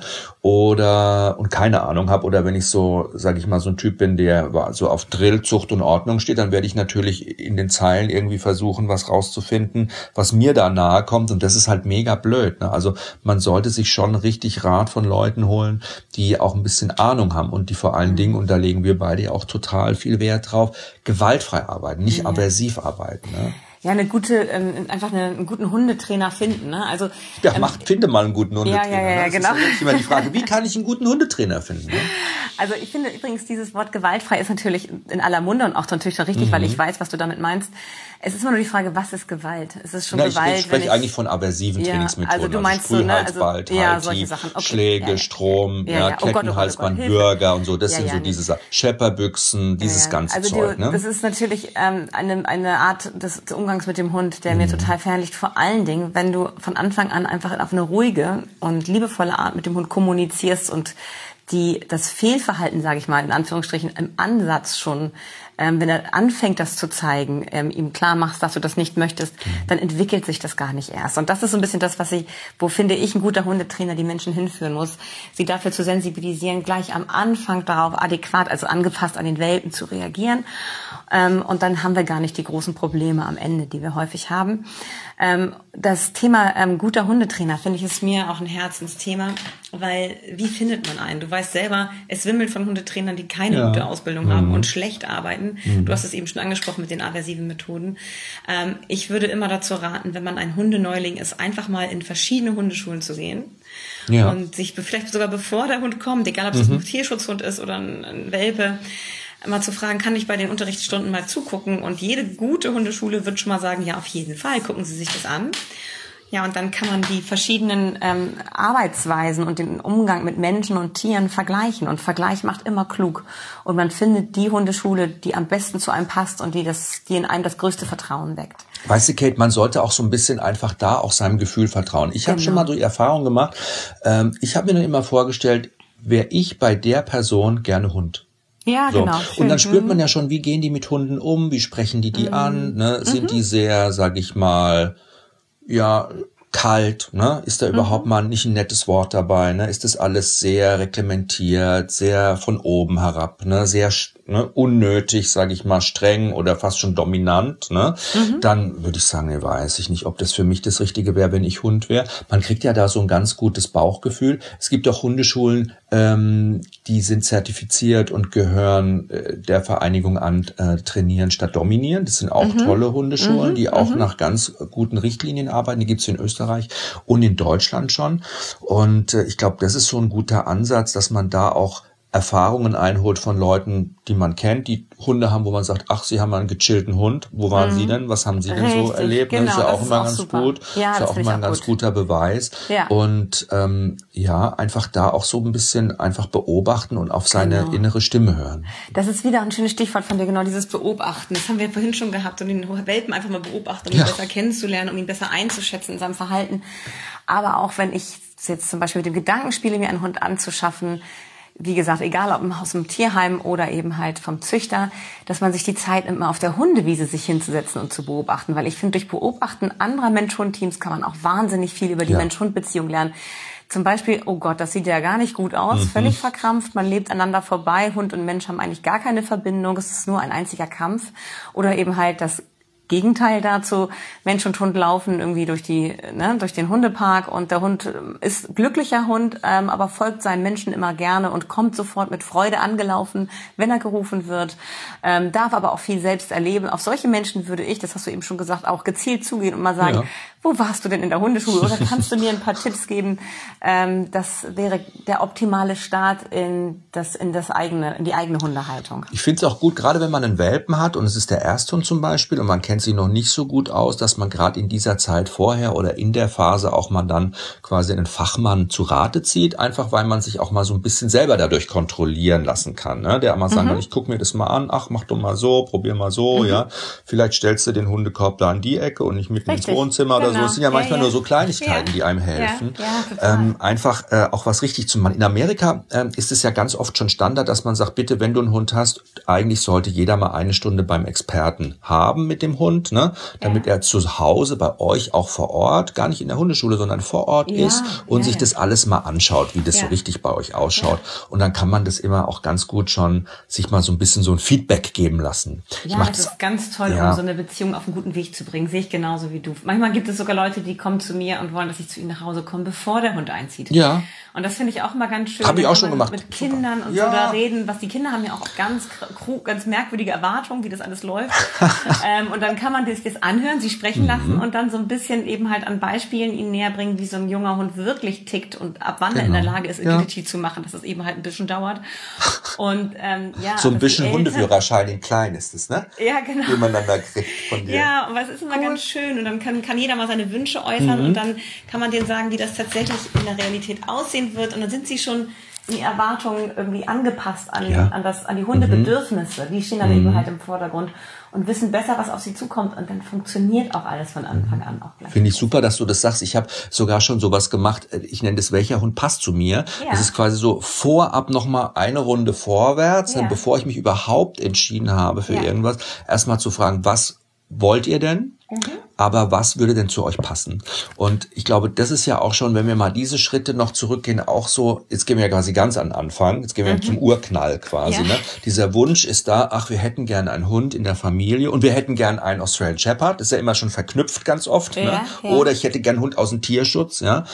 oder und keine Ahnung habe oder wenn ich so, sage ich mal, so ein Typ bin, der so auf Drill, Zucht und Ordnung steht, dann werde ich natürlich in den Zeilen irgendwie versuchen, was rauszufinden, was mir da nahe kommt und das ist halt mega blöd, ne? Also man sollte sich schon richtig Rat von Leuten holen, die auch ein bisschen Ahnung haben und die vor allen Dingen, und da legen wir beide auch total viel Wert drauf, gewaltfrei arbeiten. Nicht ja. aversiv arbeiten. Ne? Ja, eine gute, ähm, einfach eine, einen guten Hundetrainer finden. Ne? Also ja, ähm, macht, finde mal einen guten Hundetrainer. Ja, ja, ja, ne? Das genau. ist ja immer die Frage, wie kann ich einen guten Hundetrainer finden? Ne? Also ich finde übrigens, dieses Wort gewaltfrei ist natürlich in aller Munde und auch natürlich schon richtig, mhm. weil ich weiß, was du damit meinst. Es ist immer nur die Frage, was ist Gewalt? Es ist schon Na, Gewalt. Ich, ich spreche eigentlich von aversiven ja, Trainingsmethoden. Also du meinst also so, ne? Also, Halsball, ja, Halti, solche Sachen. Okay. Schläge, ja, ja. Strom, ja, ja. ja, Oh Kettenhalsband, oh Bürger und so. Das ja, sind ja, so nee. diese Sachen. Schepperbüchsen, dieses ja, ja. ganze also Zeug. Du, ne? Das ist natürlich ähm, eine, eine Art des, des Umgangs mit dem Hund, der mhm. mir total fern liegt. Vor allen Dingen, wenn du von Anfang an einfach auf eine ruhige und liebevolle Art mit dem Hund kommunizierst und die das Fehlverhalten, sage ich mal, in Anführungsstrichen, im Ansatz schon, ähm, wenn er anfängt, das zu zeigen, ähm, ihm klar machst, dass du das nicht möchtest, mhm. dann entwickelt sich das gar nicht erst. Und das ist so ein bisschen das, was ich, wo finde ich, ein guter Hundetrainer die Menschen hinführen muss, sie dafür zu sensibilisieren, gleich am Anfang darauf adäquat, also angepasst an den Welpen zu reagieren. Ähm, und dann haben wir gar nicht die großen Probleme am Ende, die wir häufig haben. Ähm, das Thema ähm, guter Hundetrainer, finde ich, ist mir auch ein Herzensthema, weil wie findet man einen? Du weißt selber, es wimmelt von Hundetrainern, die keine ja. gute Ausbildung mhm. haben und schlecht arbeiten. Mhm. Du hast es eben schon angesprochen mit den aversiven Methoden. Ähm, ich würde immer dazu raten, wenn man ein Hundeneuling ist, einfach mal in verschiedene Hundeschulen zu gehen. Ja. Und sich vielleicht sogar bevor der Hund kommt, egal ob es mhm. ein Tierschutzhund ist oder ein, ein Welpe, mal zu fragen, kann ich bei den Unterrichtsstunden mal zugucken? Und jede gute Hundeschule wird schon mal sagen, ja, auf jeden Fall, gucken Sie sich das an. Ja, und dann kann man die verschiedenen ähm, Arbeitsweisen und den Umgang mit Menschen und Tieren vergleichen. Und Vergleich macht immer klug. Und man findet die Hundeschule, die am besten zu einem passt und die, das, die in einem das größte Vertrauen weckt. Weißt du, Kate, man sollte auch so ein bisschen einfach da auch seinem Gefühl vertrauen. Ich habe genau. schon mal so die Erfahrung gemacht, ähm, ich habe mir dann immer vorgestellt, wäre ich bei der Person gerne Hund. Ja, so. genau. Und dann spürt man ja schon, wie gehen die mit Hunden um, wie sprechen die die mhm. an, ne? Sind mhm. die sehr, sag ich mal, ja, kalt, ne? Ist da Mhm. überhaupt mal nicht ein nettes Wort dabei, ne? Ist das alles sehr reglementiert, sehr von oben herab, ne? Sehr ne, unnötig, sage ich mal, streng oder fast schon dominant, ne? Mhm. Dann würde ich sagen, ne, weiß ich nicht, ob das für mich das Richtige wäre, wenn ich Hund wäre. Man kriegt ja da so ein ganz gutes Bauchgefühl. Es gibt auch Hundeschulen, ähm, die sind zertifiziert und gehören äh, der Vereinigung an, äh, trainieren statt dominieren. Das sind auch Mhm. tolle Hundeschulen, Mhm. die auch Mhm. nach ganz guten Richtlinien arbeiten. Die gibt's in Österreich und in Deutschland schon. Und äh, ich glaube, das ist so ein guter Ansatz, dass man da auch Erfahrungen einholt von Leuten, die man kennt, die Hunde haben, wo man sagt, ach, Sie haben einen gechillten Hund. Wo waren Mhm. Sie denn? Was haben Sie denn Richtig, so erlebt? genau, Das ist ja das auch ist immer auch ganz super. gut. Ja, ist ja das auch finde ich immer ein auch ganz gut. guter Beweis. Ja. Und ähm, ja, einfach da auch so ein bisschen einfach beobachten und auf seine Genau. innere Stimme hören. Das ist wieder ein schönes Stichwort von dir, genau dieses Beobachten. Das haben wir vorhin schon gehabt, und den Welpen einfach mal beobachten, um ihn Ja. besser kennenzulernen, um ihn besser einzuschätzen in seinem Verhalten. Aber auch wenn ich jetzt zum Beispiel mit dem Gedanken spiele, mir einen Hund anzuschaffen, wie gesagt, egal ob aus dem Tierheim oder eben halt vom Züchter, dass man sich die Zeit nimmt, mal auf der Hundewiese sich hinzusetzen und zu beobachten. Weil ich finde, durch Beobachten anderer Mensch-Hund-Teams kann man auch wahnsinnig viel über die Ja. Mensch-Hund-Beziehung lernen. Zum Beispiel, oh Gott, das sieht ja gar nicht gut aus, Mhm. völlig verkrampft, man lebt aneinander vorbei, Hund und Mensch haben eigentlich gar keine Verbindung, es ist nur ein einziger Kampf. Oder eben halt das Gegenteil dazu, Mensch und Hund laufen irgendwie durch die, ne, durch den Hundepark, und der Hund ist glücklicher Hund, ähm, aber folgt seinen Menschen immer gerne und kommt sofort mit Freude angelaufen, wenn er gerufen wird, ähm, darf aber auch viel selbst erleben. Auf solche Menschen würde ich, das hast du eben schon gesagt, auch gezielt zugehen und mal sagen, Ja. wo warst du denn in der Hundeschule? Oder kannst du mir ein paar Tipps geben? Ähm, das wäre der optimale Start in das, in das eigene, in die eigene Hundehaltung. Ich finde es auch gut, gerade wenn man einen Welpen hat und es ist der Ersthund zum Beispiel und man kennt sie noch nicht so gut aus, dass man gerade in dieser Zeit vorher oder in der Phase auch mal dann quasi einen Fachmann zu Rate zieht, einfach weil man sich auch mal so ein bisschen selber dadurch kontrollieren lassen kann. Ne? Der mal sagen kann, ich guck mir das mal an, ach, mach doch mal so, probier mal so, mhm. ja. Vielleicht stellst du den Hundekorb da in die Ecke und nicht mitten Richtig. ins Wohnzimmer Genau. oder so. Es sind ja manchmal ja, ja. nur so Kleinigkeiten, ja. die einem helfen. Ja, ja, total. Ähm, einfach äh, auch was richtig zu machen. In Amerika äh, ist es ja ganz oft schon Standard, dass man sagt, bitte, wenn du einen Hund hast, eigentlich sollte jeder mal eine Stunde beim Experten haben mit dem Hund, ne, damit ja. er zu Hause bei euch auch vor Ort, gar nicht in der Hundeschule, sondern vor Ort ja, ist und ja, sich ja. das alles mal anschaut, wie das ja. so richtig bei euch ausschaut. Ja. Und dann kann man das immer auch ganz gut schon sich mal so ein bisschen so ein Feedback geben lassen. Ja, das, das ist ganz toll, ja. um so eine Beziehung auf einen guten Weg zu bringen. Sehe ich genauso wie du. Manchmal gibt es sogar Leute, die kommen zu mir und wollen, dass ich zu ihnen nach Hause komme, bevor der Hund einzieht. Ja. Und das finde ich auch immer ganz schön. Habe ich auch schon gemacht. Mit Kindern Super. und ja. so da reden. Was die Kinder haben ja auch ganz, ganz merkwürdige Erwartungen, wie das alles läuft. ähm, und dann kann man sich das anhören, sie sprechen lassen mhm. und dann so ein bisschen eben halt an Beispielen ihnen näher bringen, wie so ein junger Hund wirklich tickt und ab wann genau. er in der Lage ist, Agility ja. zu machen, dass es eben halt ein bisschen dauert. Und ähm, ja, so ein bisschen Hundeführerschein in klein ist es, ne? Ja, genau. Wie man dann da kriegt von dir. Ja, und es ist immer cool. ganz schön. Und dann kann, kann jeder mal seine Wünsche äußern mhm. und dann kann man denen sagen, wie das tatsächlich in der Realität aussehen wird. Und dann sind sie schon die Erwartungen irgendwie angepasst an, ja. an, das, an die Hundebedürfnisse. Die stehen dann mhm. eben halt im Vordergrund und wissen besser, was auf sie zukommt. Und dann funktioniert auch alles von Anfang an auch gleich. Finde ich super, dass du das sagst. Ich habe sogar schon sowas gemacht. Ich nenne das, welcher Hund passt zu mir. Ja. Das ist quasi so vorab nochmal eine Runde vorwärts, ja. dann, bevor ich mich überhaupt entschieden habe für ja. irgendwas, erstmal zu fragen, was wollt ihr denn? Mhm. Aber was würde denn zu euch passen? Und ich glaube, das ist ja auch schon, wenn wir mal diese Schritte noch zurückgehen, auch so, jetzt gehen wir ja quasi ganz an den Anfang, jetzt gehen wir mhm. zum Urknall quasi. Ja. Ne? Dieser Wunsch ist da, ach, wir hätten gern einen Hund in der Familie und wir hätten gern einen Australian Shepherd, das ist ja immer schon verknüpft ganz oft. Ja, ne? ja. Oder ich hätte gern einen Hund aus dem Tierschutz. Ja.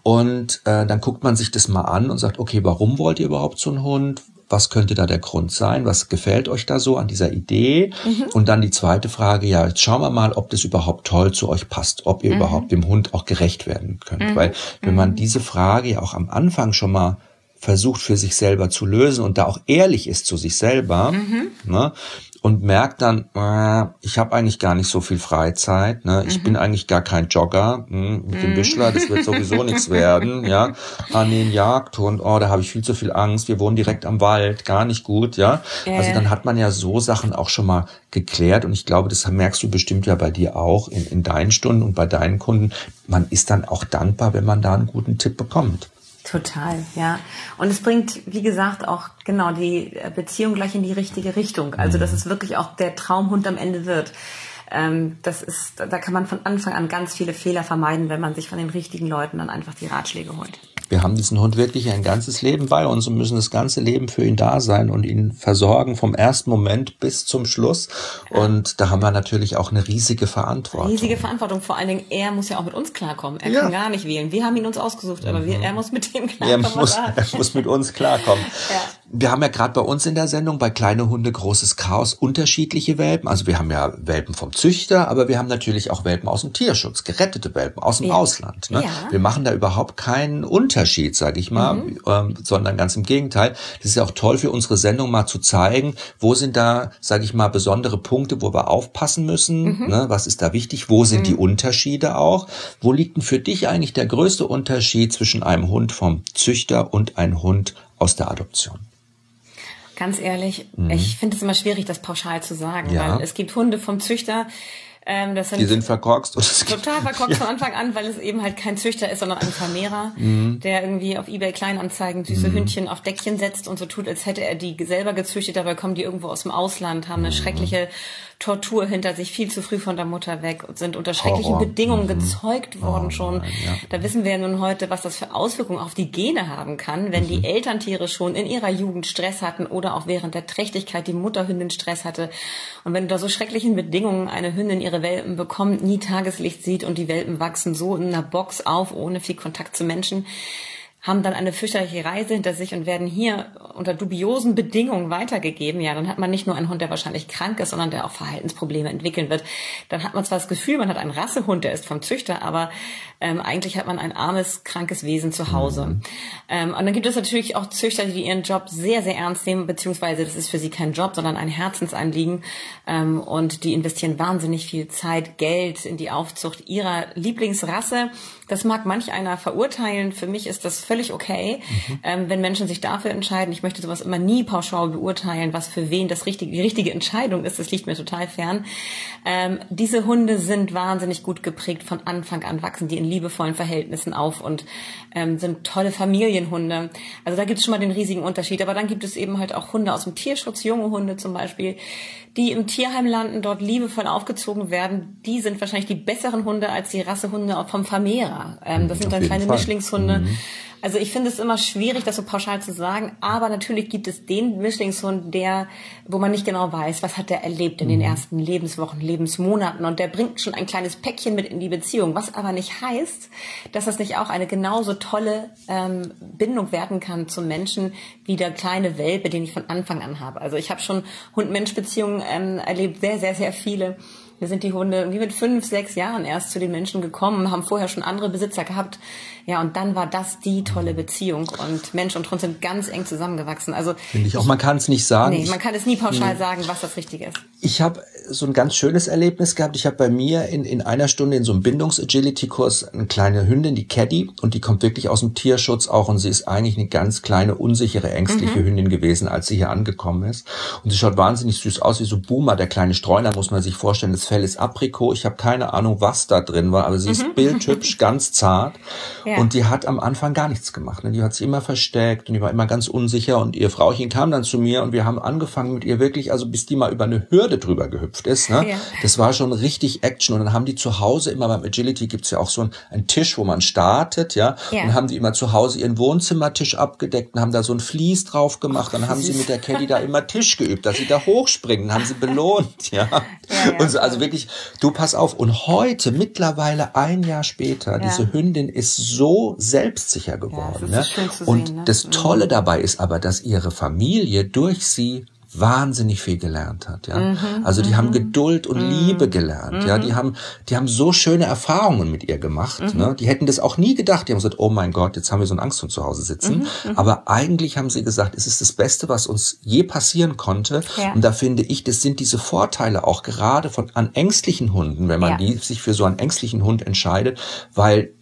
Und äh, dann guckt man sich das mal an und sagt, okay, warum wollt ihr überhaupt so einen Hund? Was könnte da der Grund sein? Was gefällt euch da so an dieser Idee? Mhm. Und dann die zweite Frage, ja, jetzt schauen wir mal, ob das überhaupt toll zu euch passt, ob ihr mhm. überhaupt dem Hund auch gerecht werden könnt. Mhm. Weil wenn man diese Frage ja auch am Anfang schon mal versucht für sich selber zu lösen und da auch ehrlich ist zu sich selber, mhm. ne, und merkt dann, äh, ich habe eigentlich gar nicht so viel Freizeit, ne? Ich mhm. bin eigentlich gar kein Jogger, mh, mit mhm. dem Wischler, das wird sowieso nichts werden, ja. An den Jagdhund, oh, da habe ich viel zu viel Angst, wir wohnen direkt am Wald, gar nicht gut, ja. Äh. Also dann hat man ja so Sachen auch schon mal geklärt und ich glaube, das merkst du bestimmt ja bei dir auch in, in deinen Stunden und bei deinen Kunden. Man ist dann auch dankbar, wenn man da einen guten Tipp bekommt. Total, ja. Und es bringt, wie gesagt, auch genau die Beziehung gleich in die richtige Richtung. Also, dass es wirklich auch der Traumhund am Ende wird. ähm, das ist, da kann man von Anfang an ganz viele Fehler vermeiden, wenn man sich von den richtigen Leuten dann einfach die Ratschläge holt. Wir haben diesen Hund wirklich ein ganzes Leben bei uns und müssen das ganze Leben für ihn da sein und ihn versorgen vom ersten Moment bis zum Schluss. Und da haben wir natürlich auch eine riesige Verantwortung. Riesige Verantwortung. Vor allen Dingen, er muss ja auch mit uns klarkommen. Er ja. kann gar nicht wählen. Wir haben ihn uns ausgesucht, aber wir, er muss mit dem klarkommen. Er muss, er muss mit uns klarkommen. Ja. Wir haben ja gerade bei uns in der Sendung bei Kleine Hunde, großes Chaos unterschiedliche Welpen. Also wir haben ja Welpen vom Züchter, aber wir haben natürlich auch Welpen aus dem Tierschutz, gerettete Welpen aus dem ja. Ausland. Ne? Ja. Wir machen da überhaupt keinen Unterschied, sage ich mal, mhm. ähm, sondern ganz im Gegenteil. Das ist ja auch toll für unsere Sendung mal zu zeigen, wo sind da, sage ich mal, besondere Punkte, wo wir aufpassen müssen, mhm. ne? Was ist da wichtig, wo sind mhm. die Unterschiede auch, wo liegt denn für dich eigentlich der größte Unterschied zwischen einem Hund vom Züchter und einem Hund aus der Adoption? Ganz ehrlich, mhm. ich finde es immer schwierig, das pauschal zu sagen, ja. weil es gibt Hunde vom Züchter, ähm, das sind die sind verkorkst. Total verkorkst ja. von Anfang an, weil es eben halt kein Züchter ist, sondern ein Vermehrer, mhm. der irgendwie auf eBay Kleinanzeigen süße mhm. Hündchen auf Deckchen setzt und so tut, als hätte er die selber gezüchtet, dabei kommen die irgendwo aus dem Ausland, haben eine mhm. schreckliche Tortur hinter sich, viel zu früh von der Mutter weg und sind unter schrecklichen Horror. Bedingungen mhm. gezeugt worden oh, schon. Nein, ja. Da wissen wir ja nun heute, was das für Auswirkungen auf die Gene haben kann, wenn mhm. die Elterntiere schon in ihrer Jugend Stress hatten oder auch während der Trächtigkeit die Mutterhündin Stress hatte. Und wenn unter so schrecklichen Bedingungen eine Hündin ihre Welpen bekommt, nie Tageslicht sieht und die Welpen wachsen so in einer Box auf, ohne viel Kontakt zu Menschen, haben dann eine fürchterliche Reise hinter sich und werden hier unter dubiosen Bedingungen weitergegeben, ja, dann hat man nicht nur einen Hund, der wahrscheinlich krank ist, sondern der auch Verhaltensprobleme entwickeln wird. Dann hat man zwar das Gefühl, man hat einen Rassehund, der ist vom Züchter, aber ähm, eigentlich hat man ein armes, krankes Wesen zu Hause. Mhm. Ähm, und dann gibt es natürlich auch Züchter, die ihren Job sehr, sehr ernst nehmen, beziehungsweise das ist für sie kein Job, sondern ein Herzensanliegen. Ähm, und die investieren wahnsinnig viel Zeit, Geld in die Aufzucht ihrer Lieblingsrasse. Das mag manch einer verurteilen. Für mich ist das völlig okay, mhm. ähm, wenn Menschen sich dafür entscheiden. Ich möchte sowas immer nie pauschal beurteilen, was für wen das richtige, die richtige Entscheidung ist. Das liegt mir total fern. Ähm, diese Hunde sind wahnsinnig gut geprägt. Von Anfang an wachsen die in liebevollen Verhältnissen auf und ähm, sind tolle Familienhunde. Also da gibt es schon mal den riesigen Unterschied. Aber dann gibt es eben halt auch Hunde aus dem Tierschutz, junge Hunde zum Beispiel, die im Tierheim landen, dort liebevoll aufgezogen werden. Die sind wahrscheinlich die besseren Hunde als die Rassehunde vom Vermehrer. Ähm, das sind dann kleine Fall. Mischlingshunde. Mhm. Also ich finde es immer schwierig, das so pauschal zu sagen, aber natürlich gibt es den Mischlingshund, der, wo man nicht genau weiß, was hat der erlebt in den ersten Lebenswochen, Lebensmonaten, und der bringt schon ein kleines Päckchen mit in die Beziehung, was aber nicht heißt, dass das nicht auch eine genauso tolle ähm, Bindung werden kann zum Menschen wie der kleine Welpe, den ich von Anfang an habe. Also ich habe schon Hund-Mensch-Beziehungen ähm, erlebt, sehr, sehr, sehr viele. Wir sind die Hunde irgendwie mit fünf, sechs Jahren erst zu den Menschen gekommen, haben vorher schon andere Besitzer gehabt. Ja, und dann war das die tolle Beziehung. Und Mensch und Hund sind ganz eng zusammengewachsen. Also finde ich auch, man kann es nicht sagen. Nee, man kann es nie pauschal sagen, was das Richtige ist. Ich habe so ein ganz schönes Erlebnis gehabt. Ich habe bei mir in, in einer Stunde in so einem Bindungs-Agility-Kurs eine kleine Hündin, die Caddy, und die kommt wirklich aus dem Tierschutz auch, und sie ist eigentlich eine ganz kleine, unsichere, ängstliche mhm. Hündin gewesen, als sie hier angekommen ist. Und sie schaut wahnsinnig süß aus, wie so Boomer, der kleine Streuner, muss man sich vorstellen. Das Fell ist Aprikot. Ich habe keine Ahnung, was da drin war, aber sie ist mhm. bildhübsch, ganz zart. Ja. Und die hat am Anfang gar nichts gemacht. Die hat sich immer versteckt und die war immer ganz unsicher, und ihr Frauchen kam dann zu mir und wir haben angefangen mit ihr wirklich, also bis die mal über eine Hürde drüber gehüpft ist. Ne? Ja. Das war schon richtig Action, und dann haben die zu Hause immer, beim Agility gibt's ja auch so einen, einen Tisch, wo man startet, ja, ja. und haben die immer zu Hause ihren Wohnzimmertisch abgedeckt und haben da so ein Vlies drauf gemacht. Ach, dann haben sie mit der Caddy da immer Tisch geübt, dass sie da hochspringen, haben sie belohnt, ja. ja, ja und so, also wirklich, du pass auf. Und heute, mittlerweile ein Jahr später, ja. diese Hündin ist so selbstsicher geworden. Ja, das ist schön zu und sehen, ne? Das Tolle dabei ist aber, dass ihre Familie durch sie wahnsinnig viel gelernt hat, ja. Mhm, also die mhm. haben Geduld und mhm. Liebe gelernt, mhm. ja. Die haben, die haben so schöne Erfahrungen mit ihr gemacht, mhm. ne. Die hätten das auch nie gedacht. Die haben gesagt, oh mein Gott, jetzt haben wir so einen Angsthund zu Hause sitzen. Mhm. Aber eigentlich haben sie gesagt, es ist das Beste, was uns je passieren konnte. Ja. Und da finde ich, das sind diese Vorteile auch gerade von an ängstlichen Hunden, wenn man ja. die sich für so einen ängstlichen Hund entscheidet, weil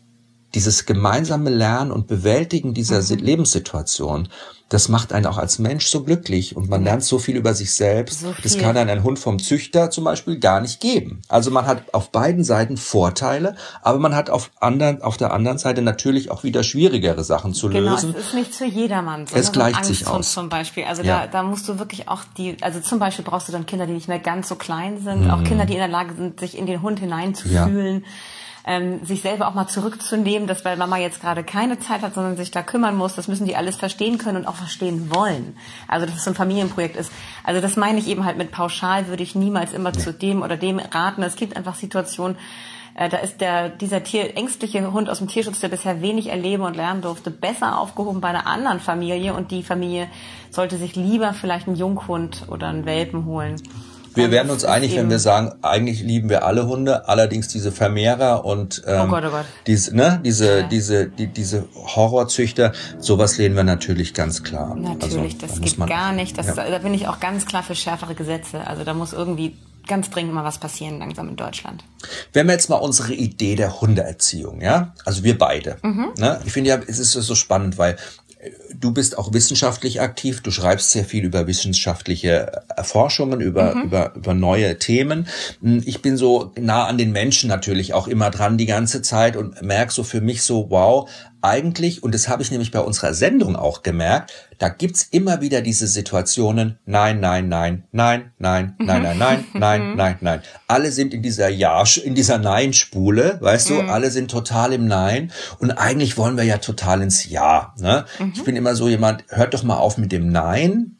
dieses gemeinsame Lernen und Bewältigen dieser mhm. Lebenssituation, das macht einen auch als Mensch so glücklich und man lernt so viel über sich selbst. So das kann dann ein Hund vom Züchter zum Beispiel gar nicht geben. Also man hat auf beiden Seiten Vorteile, aber man hat auf, anderen, auf der anderen Seite natürlich auch wieder schwierigere Sachen zu genau, lösen. Genau, es ist nicht für jedermann. So es gleicht sich aus. Zum Beispiel. Also ja. da, da musst du wirklich auch die, also zum Beispiel brauchst du dann Kinder, die nicht mehr ganz so klein sind, mhm. auch Kinder, die in der Lage sind, sich in den Hund hineinzufühlen. Ja. Ähm, sich selber auch mal zurückzunehmen, dass weil Mama jetzt gerade keine Zeit hat, sondern sich da kümmern muss, das müssen die alles verstehen können und auch verstehen wollen. Also dass es so ein Familienprojekt ist. Also das meine ich eben halt mit pauschal, würde ich niemals immer zu dem oder dem raten. Es gibt einfach Situationen, äh, da ist der dieser Tier, ängstliche Hund aus dem Tierschutz, der bisher wenig erleben und lernen durfte, besser aufgehoben bei einer anderen Familie und die Familie sollte sich lieber vielleicht einen Junghund oder einen Welpen holen. Wir werden uns einig, wenn wir sagen, eigentlich lieben wir alle Hunde, allerdings diese Vermehrer und ähm, oh Gott, oh Gott. Diese, ne, diese, ja. diese, die, diese Horrorzüchter, sowas lehnen wir natürlich ganz klar. Natürlich, also, das da geht man, gar nicht. Das, ja. Da bin ich auch ganz klar für schärfere Gesetze. Also da muss irgendwie ganz dringend mal was passieren langsam in Deutschland. Wenn wir jetzt mal unsere Idee der Hundeerziehung, ja, also wir beide, mhm. ne, ich finde ja, es ist so spannend, weil du bist auch wissenschaftlich aktiv, du schreibst sehr viel über wissenschaftliche Erforschungen, über, mhm. über, über neue Themen. Ich bin so nah an den Menschen natürlich auch immer dran die ganze Zeit und merke so für mich so, wow, eigentlich, und das habe ich nämlich bei unserer Sendung auch gemerkt, da gibt's immer wieder diese Situationen, nein, nein, nein, nein, nein, nein, nein, nein, nein, nein, nein. Alle sind in dieser Ja, in dieser Nein-Spule, weißt du, alle sind total im Nein und eigentlich wollen wir ja total ins Ja, ne? Ich bin immer so jemand, hört doch mal auf mit dem Nein,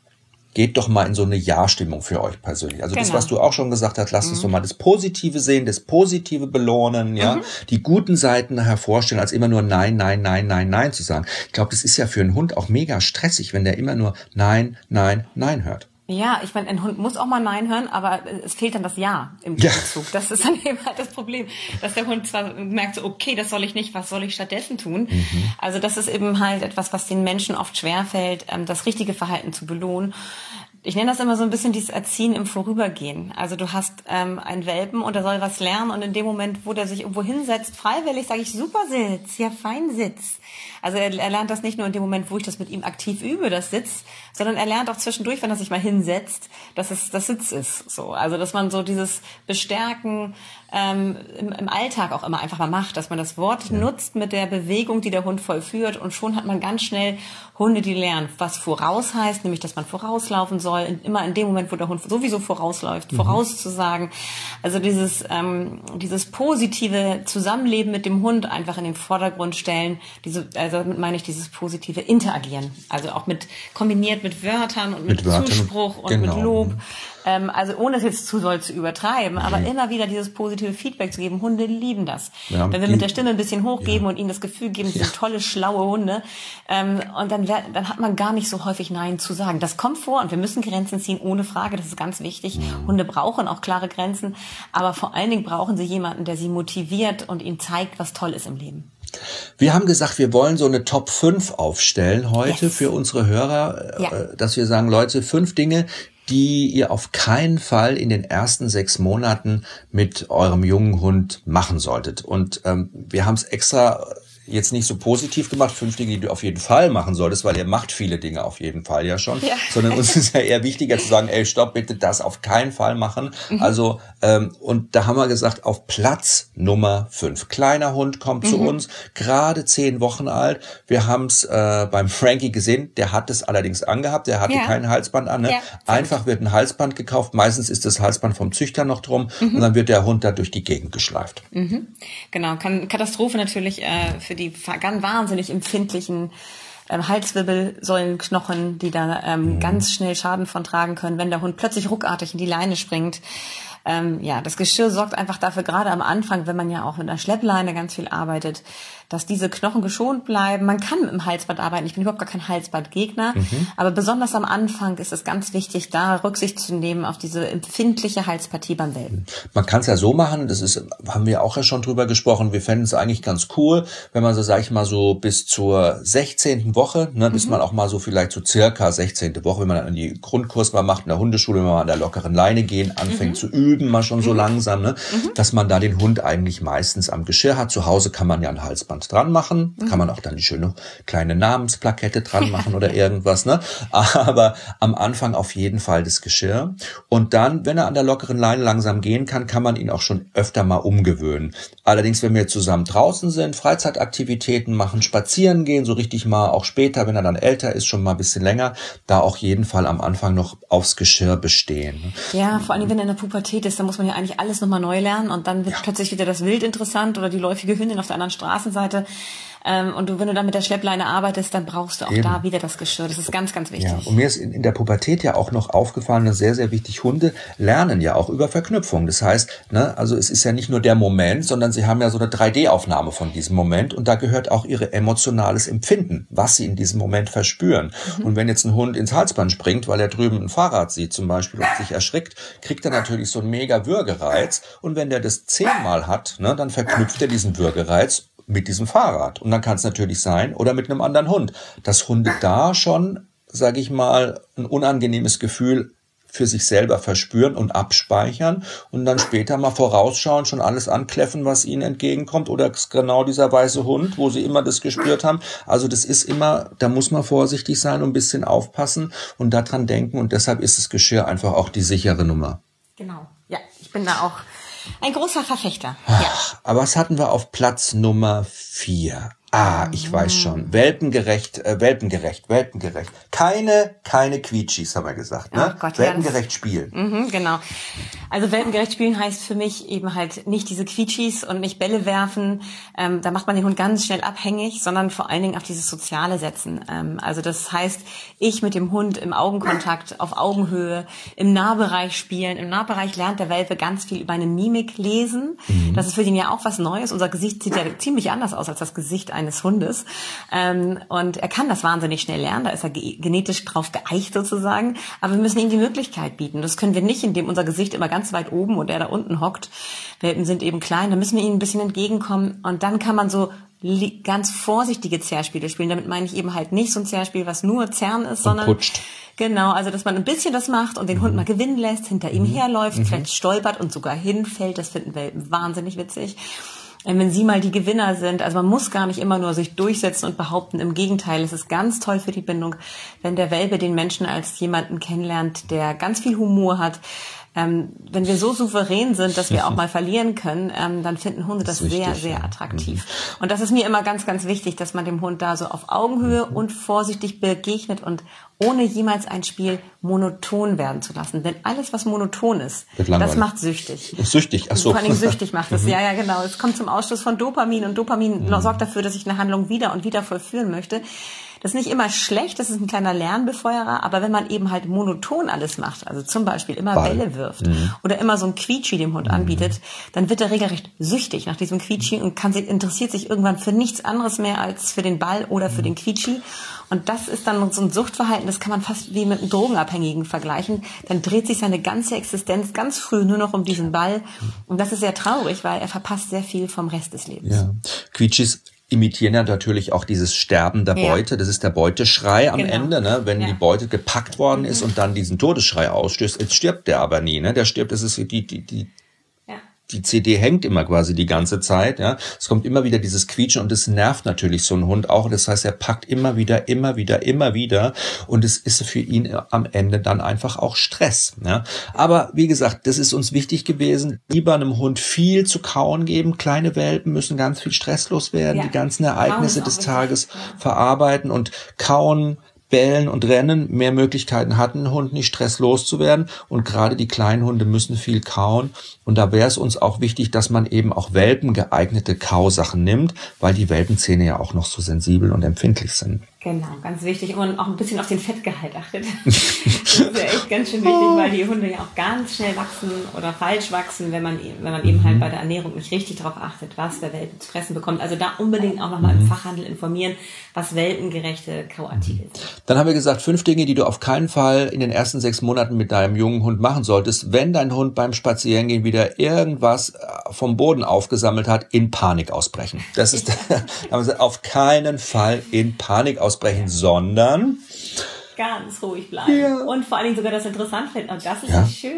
geht doch mal in so eine Ja-Stimmung für euch persönlich. Also genau. Das, was du auch schon gesagt hast, lasst mhm. uns doch mal das Positive sehen, das Positive belohnen, ja, mhm. die guten Seiten hervorstellen, als immer nur Nein, Nein, Nein, Nein, Nein zu sagen. Ich glaube, das ist ja für einen Hund auch mega stressig, wenn der immer nur Nein, Nein, Nein hört. Ja, ich meine, ein Hund muss auch mal Nein hören, aber es fehlt dann das Ja im Gegenzug. Ja. Das ist dann eben halt das Problem, dass der Hund zwar merkt, so, okay, das soll ich nicht, was soll ich stattdessen tun? Mhm. Also das ist eben halt etwas, was den Menschen oft schwerfällt, das richtige Verhalten zu belohnen. Ich nenne das immer so ein bisschen dieses Erziehen im Vorübergehen. Also du hast ähm, einen Welpen und er soll was lernen und in dem Moment, wo der sich irgendwo hinsetzt, freiwillig, sage ich, super Sitz, ja fein Sitz. Also er, er lernt das nicht nur in dem Moment, wo ich das mit ihm aktiv übe, das Sitz, sondern er lernt auch zwischendurch, wenn er sich mal hinsetzt, dass es das Sitz ist. So, also dass man so dieses Bestärken ähm, im, im Alltag auch immer einfach mal macht, dass man das Wort ja. nutzt mit der Bewegung, die der Hund vollführt und schon hat man ganz schnell Hunde, die lernen, was voraus heißt, nämlich, dass man vorauslaufen soll, immer in dem Moment, wo der Hund sowieso vorausläuft, mhm. vorauszusagen. Also dieses ähm, dieses positive Zusammenleben mit dem Hund einfach in den Vordergrund stellen, diese, also damit meine ich dieses positive Interagieren, also auch mit kombiniert mit Wörtern und mit, mit Wörtern, Zuspruch und genau. mit Lob. Ähm, also ohne es jetzt zu doll zu übertreiben, aber mhm. immer wieder dieses positive Feedback zu geben. Hunde lieben das. Ja, wenn wir mit der Stimme ein bisschen hochgeben ja. und ihnen das Gefühl geben, sie sind ja. tolle, schlaue Hunde, ähm, und dann, dann hat man gar nicht so häufig Nein zu sagen. Das kommt vor und wir müssen Grenzen ziehen, ohne Frage. Das ist ganz wichtig. Mhm. Hunde brauchen auch klare Grenzen, aber vor allen Dingen brauchen sie jemanden, der sie motiviert und ihnen zeigt, was toll ist im Leben. Wir haben gesagt, wir wollen so eine Top fünf aufstellen heute yes. für unsere Hörer, ja. dass wir sagen, Leute, fünf Dinge, die ihr auf keinen Fall in den ersten sechs Monaten mit eurem jungen Hund machen solltet. Und ähm, wir haben es extra jetzt nicht so positiv gemacht, fünf Dinge, die du auf jeden Fall machen solltest, weil ihr macht viele Dinge auf jeden Fall ja schon, ja. sondern uns ist ja eher wichtiger zu sagen, ey, stopp, bitte das auf keinen Fall machen. Mhm. Also, ähm, und da haben wir gesagt, auf Platz Nummer fünf. Kleiner Hund kommt mhm. zu uns, gerade zehn Wochen alt. Wir haben es äh, beim Frankie gesehen, der hat es allerdings angehabt, der hatte ja. kein Halsband an. Ne? Ja. Einfach wird ein Halsband gekauft, meistens ist das Halsband vom Züchter noch drum mhm. und dann wird der Hund da durch die Gegend geschleift. Mhm. Genau, kann Katastrophe natürlich äh, für die ganz wahnsinnig empfindlichen ähm, Halswirbelsäulenknochen, die da ähm, mhm. ganz schnell Schaden von tragen können, wenn der Hund plötzlich ruckartig in die Leine springt. Ähm, ja, das Geschirr sorgt einfach dafür, gerade am Anfang, wenn man ja auch mit einer Schleppleine ganz viel arbeitet, dass diese Knochen geschont bleiben. Man kann mit dem Halsband arbeiten. Ich bin überhaupt gar kein Halsbandgegner. Mhm. Aber besonders am Anfang ist es ganz wichtig, da Rücksicht zu nehmen auf diese empfindliche Halspartie beim Welpen. Man kann es ja so machen, das ist, haben wir auch ja schon drüber gesprochen, wir fänden es eigentlich ganz cool, wenn man so, sag ich mal, so bis zur sechzehnten Woche, ne, bis mhm. man auch mal so vielleicht so circa sechzehnte Woche, wenn man dann die Grundkurs mal macht in der Hundeschule, wenn man an der lockeren Leine gehen, anfängt mhm. zu üben, Üben mal schon so mhm. langsam, ne? Mhm. Dass man da den Hund eigentlich meistens am Geschirr hat. Zu Hause kann man ja ein Halsband dran machen, mhm. kann man auch dann die schöne kleine Namensplakette dran machen oder irgendwas, ne? Aber am Anfang auf jeden Fall das Geschirr. Und dann, wenn er an der lockeren Leine langsam gehen kann, kann man ihn auch schon öfter mal umgewöhnen. Allerdings, wenn wir zusammen draußen sind, Freizeitaktivitäten machen, spazieren gehen, so richtig mal auch später, wenn er dann älter ist, schon mal ein bisschen länger, da auf jeden Fall am Anfang noch aufs Geschirr bestehen. Ja, vor allem, wenn er in der Pubertät ist, dann muss man ja eigentlich alles nochmal neu lernen und dann wird ja. plötzlich wieder das Wild interessant oder die läufige Hündin auf der anderen Straßenseite. Und du, wenn du dann mit der Schleppleine arbeitest, dann brauchst du auch Eben. da wieder das Geschirr. Das ist ganz, ganz wichtig. Ja, und mir ist in, in der Pubertät ja auch noch aufgefallen, dass sehr, sehr wichtig, Hunde lernen ja auch über Verknüpfung. Das heißt, ne, also es ist ja nicht nur der Moment, sondern sie haben ja so eine drei D Aufnahme von diesem Moment und da gehört auch ihre emotionales Empfinden, was sie in diesem Moment verspüren. Mhm. Und wenn jetzt ein Hund ins Halsband springt, weil er drüben ein Fahrrad sieht zum Beispiel und sich erschrickt, kriegt er natürlich so einen mega Würgereiz. Und wenn der das zehnmal hat, ne, dann verknüpft er diesen Würgereiz mit diesem Fahrrad. Und dann kann es natürlich sein, oder mit einem anderen Hund, dass Hunde da schon, sage ich mal, ein unangenehmes Gefühl für sich selber verspüren und abspeichern und dann später mal vorausschauen, schon alles ankläffen, was ihnen entgegenkommt, oder genau dieser weiße Hund, wo sie immer das gespürt haben. Also das ist immer, da muss man vorsichtig sein und ein bisschen aufpassen und daran denken, und deshalb ist das Geschirr einfach auch die sichere Nummer. Genau, ja, ich bin da auch ein großer Verfechter. Ach, ja. Aber was hatten wir auf Platz Nummer vier? Ah, ich weiß schon. Welpengerecht, äh, welpengerecht, welpengerecht. Keine, keine Quietschis, haben wir gesagt, ne? Oh Gott, welpengerecht ja, spielen. Mhm, genau. Also welpengerecht spielen heißt für mich eben halt nicht diese Quietschis und nicht Bälle werfen. Ähm, da macht man den Hund ganz schnell abhängig, sondern vor allen Dingen auf dieses Soziale setzen. Ähm, also das heißt, ich mit dem Hund im Augenkontakt, auf Augenhöhe, im Nahbereich spielen. Im Nahbereich lernt der Welpe ganz viel über eine Mimik lesen. Mhm. Das ist für den ja auch was Neues. Unser Gesicht sieht ja ziemlich anders aus als das Gesicht eines eines Hundes. Ähm, und er kann das wahnsinnig schnell lernen, da ist er ge- genetisch drauf geeicht sozusagen. Aber wir müssen ihm die Möglichkeit bieten. Das können wir nicht, indem unser Gesicht immer ganz weit oben und er da unten hockt. Welpen sind eben klein, da müssen wir ihnen ein bisschen entgegenkommen. Und dann kann man so li- ganz vorsichtige Zerrspiele spielen. Damit meine ich eben halt nicht so ein Zerrspiel, was nur Zerren ist, sondern putscht. Genau, also dass man ein bisschen das macht und den mhm. Hund mal gewinnen lässt, hinter ihm mhm. herläuft, mhm. vielleicht stolpert und sogar hinfällt. Das finden Welpen wahnsinnig witzig. Wenn sie mal die Gewinner sind, also man muss gar nicht immer nur sich durchsetzen und behaupten, im Gegenteil, es ist ganz toll für die Bindung, wenn der Welpe den Menschen als jemanden kennenlernt, der ganz viel Humor hat. Ähm, wenn wir so souverän sind, dass wir auch mal verlieren können, ähm, dann finden Hunde das, das sehr, wichtig, sehr ja. attraktiv. Mhm. Und das ist mir immer ganz, ganz wichtig, dass man dem Hund da so auf Augenhöhe mhm. und vorsichtig begegnet und ohne jemals ein Spiel monoton werden zu lassen. Denn alles, was monoton ist, das macht süchtig. Süchtig, ach so. Vor allem süchtig macht es. Mhm. Ja, ja, genau. Es kommt zum Ausstoß von Dopamin und Dopamin mhm. sorgt dafür, dass ich eine Handlung wieder und wieder vollführen möchte. Das ist nicht immer schlecht, das ist ein kleiner Lernbefeuerer, aber wenn man eben halt monoton alles macht, also zum Beispiel immer Ball. Bälle wirft mhm. oder immer so ein Quietschi dem Hund mhm. anbietet, dann wird er regelrecht süchtig nach diesem Quietschi und kann sich, interessiert sich irgendwann für nichts anderes mehr als für den Ball oder für mhm. den Quietschi. Und das ist dann so ein Suchtverhalten, das kann man fast wie mit einem Drogenabhängigen vergleichen. Dann dreht sich seine ganze Existenz ganz früh nur noch um diesen Ball. Und das ist sehr traurig, weil er verpasst sehr viel vom Rest des Lebens. Ja. Quietschis imitieren ja natürlich auch dieses Sterben der Beute. Ja. Das ist der Beuteschrei am genau. Ende, ne? Wenn ja. die Beute gepackt worden mhm. ist und dann diesen Todesschrei ausstößt. Jetzt stirbt der aber nie, ne? Der stirbt, das ist die, die, die, ja. die C D hängt immer quasi die ganze Zeit, ja. Es kommt immer wieder dieses Quietschen und das nervt natürlich so einen Hund auch. Das heißt, er packt immer wieder, immer wieder, immer wieder und es ist für ihn am Ende dann einfach auch Stress, ja. Aber wie gesagt, das ist uns wichtig gewesen, lieber einem Hund viel zu kauen geben. Kleine Welpen müssen ganz viel stresslos werden, ja. die ganzen Ereignisse des Tages ja. verarbeiten und kauen, bellen und rennen. Mehr Möglichkeiten hat ein Hund nicht, stresslos zu werden. Und gerade die kleinen Hunde müssen viel kauen. Und da wäre es uns auch wichtig, dass man eben auch welpengeeignete Kausachen nimmt, weil die Welpenzähne ja auch noch so sensibel und empfindlich sind. Genau, ganz wichtig. Und auch ein bisschen auf den Fettgehalt achtet. Das ist ja echt ganz schön wichtig, weil die Hunde ja auch ganz schnell wachsen oder falsch wachsen, wenn man, wenn man eben halt bei der Ernährung nicht richtig darauf achtet, was der Welpe zu fressen bekommt. Also da unbedingt auch nochmal im Fachhandel informieren, was welpengerechte Kauartikel sind. Dann haben wir gesagt, fünf Dinge, die du auf keinen Fall in den ersten sechs Monaten mit deinem jungen Hund machen solltest, wenn dein Hund beim Spazierengehen wieder irgendwas vom Boden aufgesammelt hat, in Panik ausbrechen. Das ist, da haben wir gesagt, auf keinen Fall in Panik ausbrechen. Sprechen, sondern ganz ruhig bleiben. Ja. Und vor allen Dingen sogar das interessant finden. Und das ist ja. schön.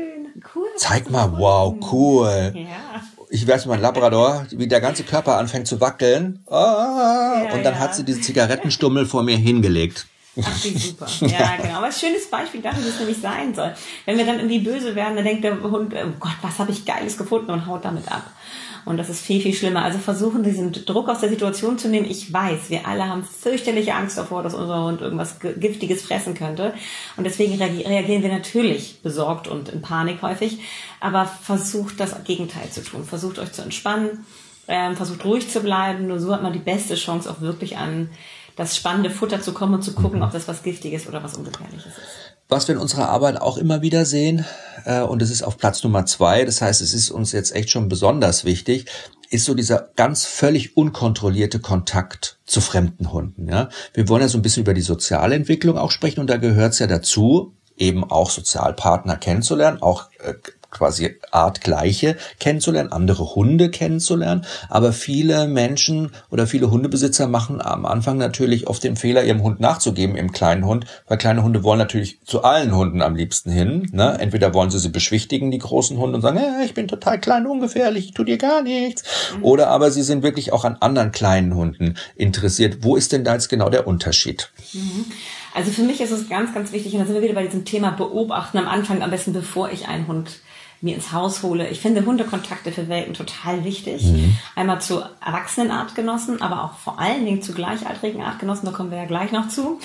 Cool. Zeig mal, wow, cool. Ja. Ich weiß, mein Labrador, wie der ganze Körper anfängt zu wackeln. Ah, ja, und dann ja. hat sie diese Zigarettenstummel vor mir hingelegt. Ach, wie super. Ja, genau. Aber ein schönes Beispiel dafür, wie es nämlich sein soll. Wenn wir dann irgendwie böse werden, dann denkt der Hund, oh Gott, was habe ich Geiles gefunden und haut damit ab. Und das ist viel, viel schlimmer. Also versuchen, diesen Druck aus der Situation zu nehmen. Ich weiß, wir alle haben fürchterliche Angst davor, dass unser Hund irgendwas Giftiges fressen könnte. Und deswegen reagieren wir natürlich besorgt und in Panik häufig. Aber versucht, das Gegenteil zu tun. Versucht, euch zu entspannen. Ähm, versucht, ruhig zu bleiben. Nur so hat man die beste Chance, auch wirklich an das spannende Futter zu kommen und zu gucken, ob das was Giftiges oder was Ungefährliches ist. Was wir in unserer Arbeit auch immer wieder sehen, äh, und es ist auf Platz Nummer zwei, das heißt, es ist uns jetzt echt schon besonders wichtig, ist so dieser ganz völlig unkontrollierte Kontakt zu fremden Hunden. Ja? Wir wollen ja so ein bisschen über die soziale Entwicklung auch sprechen und da gehört es ja dazu, eben auch Sozialpartner kennenzulernen, auch äh, quasi artgleiche kennenzulernen, andere Hunde kennenzulernen. Aber viele Menschen oder viele Hundebesitzer machen am Anfang natürlich oft den Fehler, ihrem Hund nachzugeben, im kleinen Hund, weil kleine Hunde wollen natürlich zu allen Hunden am liebsten hin. Ne? Entweder wollen sie sie beschwichtigen, die großen Hunde, und sagen, ja, ich bin total klein, ungefährlich, ich tu dir gar nichts. Mhm. Oder aber sie sind wirklich auch an anderen kleinen Hunden interessiert. Wo ist denn da jetzt genau der Unterschied? Mhm. Also für mich ist es ganz, ganz wichtig, und da sind wir wieder bei diesem Thema Beobachten am Anfang, am besten bevor ich einen Hund mir ins Haus hole. Ich finde Hundekontakte für Welpen total wichtig. Mhm. Einmal zu erwachsenen Artgenossen, aber auch vor allen Dingen zu gleichaltrigen Artgenossen, da kommen wir ja gleich noch zu.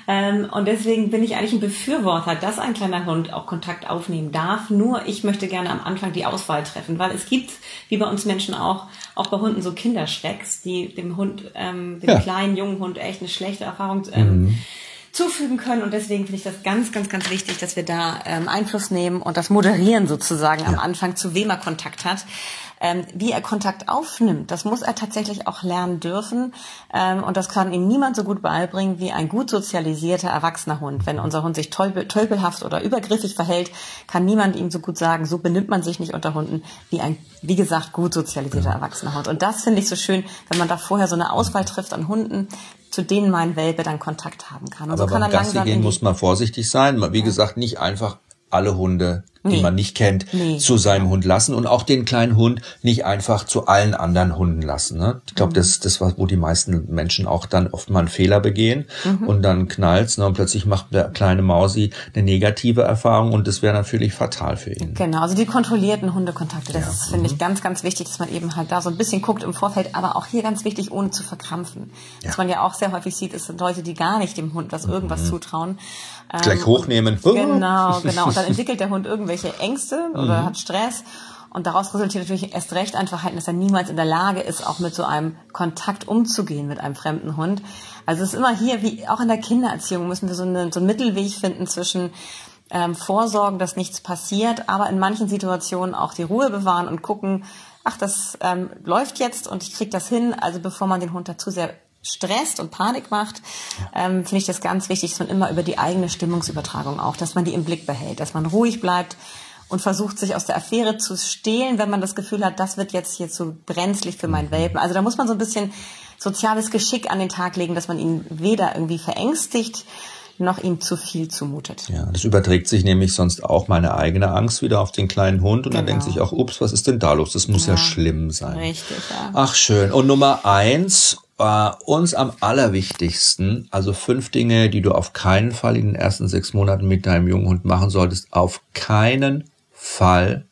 Und deswegen bin ich eigentlich ein Befürworter, dass ein kleiner Hund auch Kontakt aufnehmen darf. Nur ich möchte gerne am Anfang die Auswahl treffen, weil es gibt, wie bei uns Menschen auch, auch bei Hunden so Kinderschrecks, die dem Hund, ähm, dem ja. kleinen, jungen Hund echt eine schlechte Erfahrung ähm, mhm. zufügen können. Und deswegen finde ich das ganz, ganz, ganz wichtig, dass wir da ähm, Einfluss nehmen und das moderieren sozusagen ja. am Anfang, zu wem er Kontakt hat. Ähm, wie er Kontakt aufnimmt, das muss er tatsächlich auch lernen dürfen. Ähm, und das kann ihm niemand so gut beibringen wie ein gut sozialisierter, erwachsener Hund. Wenn unser Hund sich tölpel, tölpelhaft oder übergriffig verhält, kann niemand ihm so gut sagen, so benimmt man sich nicht unter Hunden, wie ein, wie gesagt, gut sozialisierter, ja. erwachsener Hund. Und das finde ich so schön, wenn man da vorher so eine Auswahl trifft an Hunden, zu denen mein Welpe dann Kontakt haben kann. Und aber so kann beim er Gassi gehen muss man vorsichtig sein. Wie ja. gesagt, nicht einfach alle Hunde, die nee. man nicht kennt, nee. zu seinem Hund lassen und auch den kleinen Hund nicht einfach zu allen anderen Hunden lassen. Ne? Ich glaube, mhm. das ist das, wo die meisten Menschen auch dann oft mal einen Fehler begehen mhm. und dann knallt's, ne? Und plötzlich macht der kleine Mausi eine negative Erfahrung und das wäre natürlich fatal für ihn. Genau, also die kontrollierten Hundekontakte, das ja. ist, finde ich, mhm. ganz, ganz wichtig, dass man eben halt da so ein bisschen guckt im Vorfeld, aber auch hier ganz wichtig, ohne zu verkrampfen. Ja. Was man ja auch sehr häufig sieht, ist, sind Leute, die gar nicht dem Hund was irgendwas mhm. zutrauen. Gleich ähm, hochnehmen. Und, genau, genau. Und dann entwickelt der Hund irgendwelche Ängste oder mhm. hat Stress. Und daraus resultiert natürlich erst recht ein Verhalten, dass er niemals in der Lage ist, auch mit so einem Kontakt umzugehen mit einem fremden Hund. Also es ist immer hier, wie auch in der Kindererziehung, müssen wir so, eine, so einen Mittelweg finden zwischen ähm, Vorsorgen, dass nichts passiert, aber in manchen Situationen auch die Ruhe bewahren und gucken, ach, das ähm, läuft jetzt und ich kriege das hin. Also bevor man den Hund dazu sehr stresst und Panik macht, ähm, finde ich das ganz wichtig, dass man immer über die eigene Stimmungsübertragung auch, dass man die im Blick behält, dass man ruhig bleibt und versucht, sich aus der Affäre zu stehlen, wenn man das Gefühl hat, das wird jetzt hier zu brenzlig für meinen Welpen. Also da muss man so ein bisschen soziales Geschick an den Tag legen, dass man ihn weder irgendwie verängstigt, noch ihm zu viel zumutet. Ja, das überträgt sich nämlich sonst auch meine eigene Angst wieder auf den kleinen Hund und genau. dann denkt sich auch, ups, was ist denn da los? Das muss ja, ja schlimm sein. Richtig, ja. Ach, schön. Und Nummer eins, äh, uns am allerwichtigsten, also fünf Dinge, die du auf keinen Fall in den ersten sechs Monaten mit deinem jungen Hund machen solltest, auf keinen Fall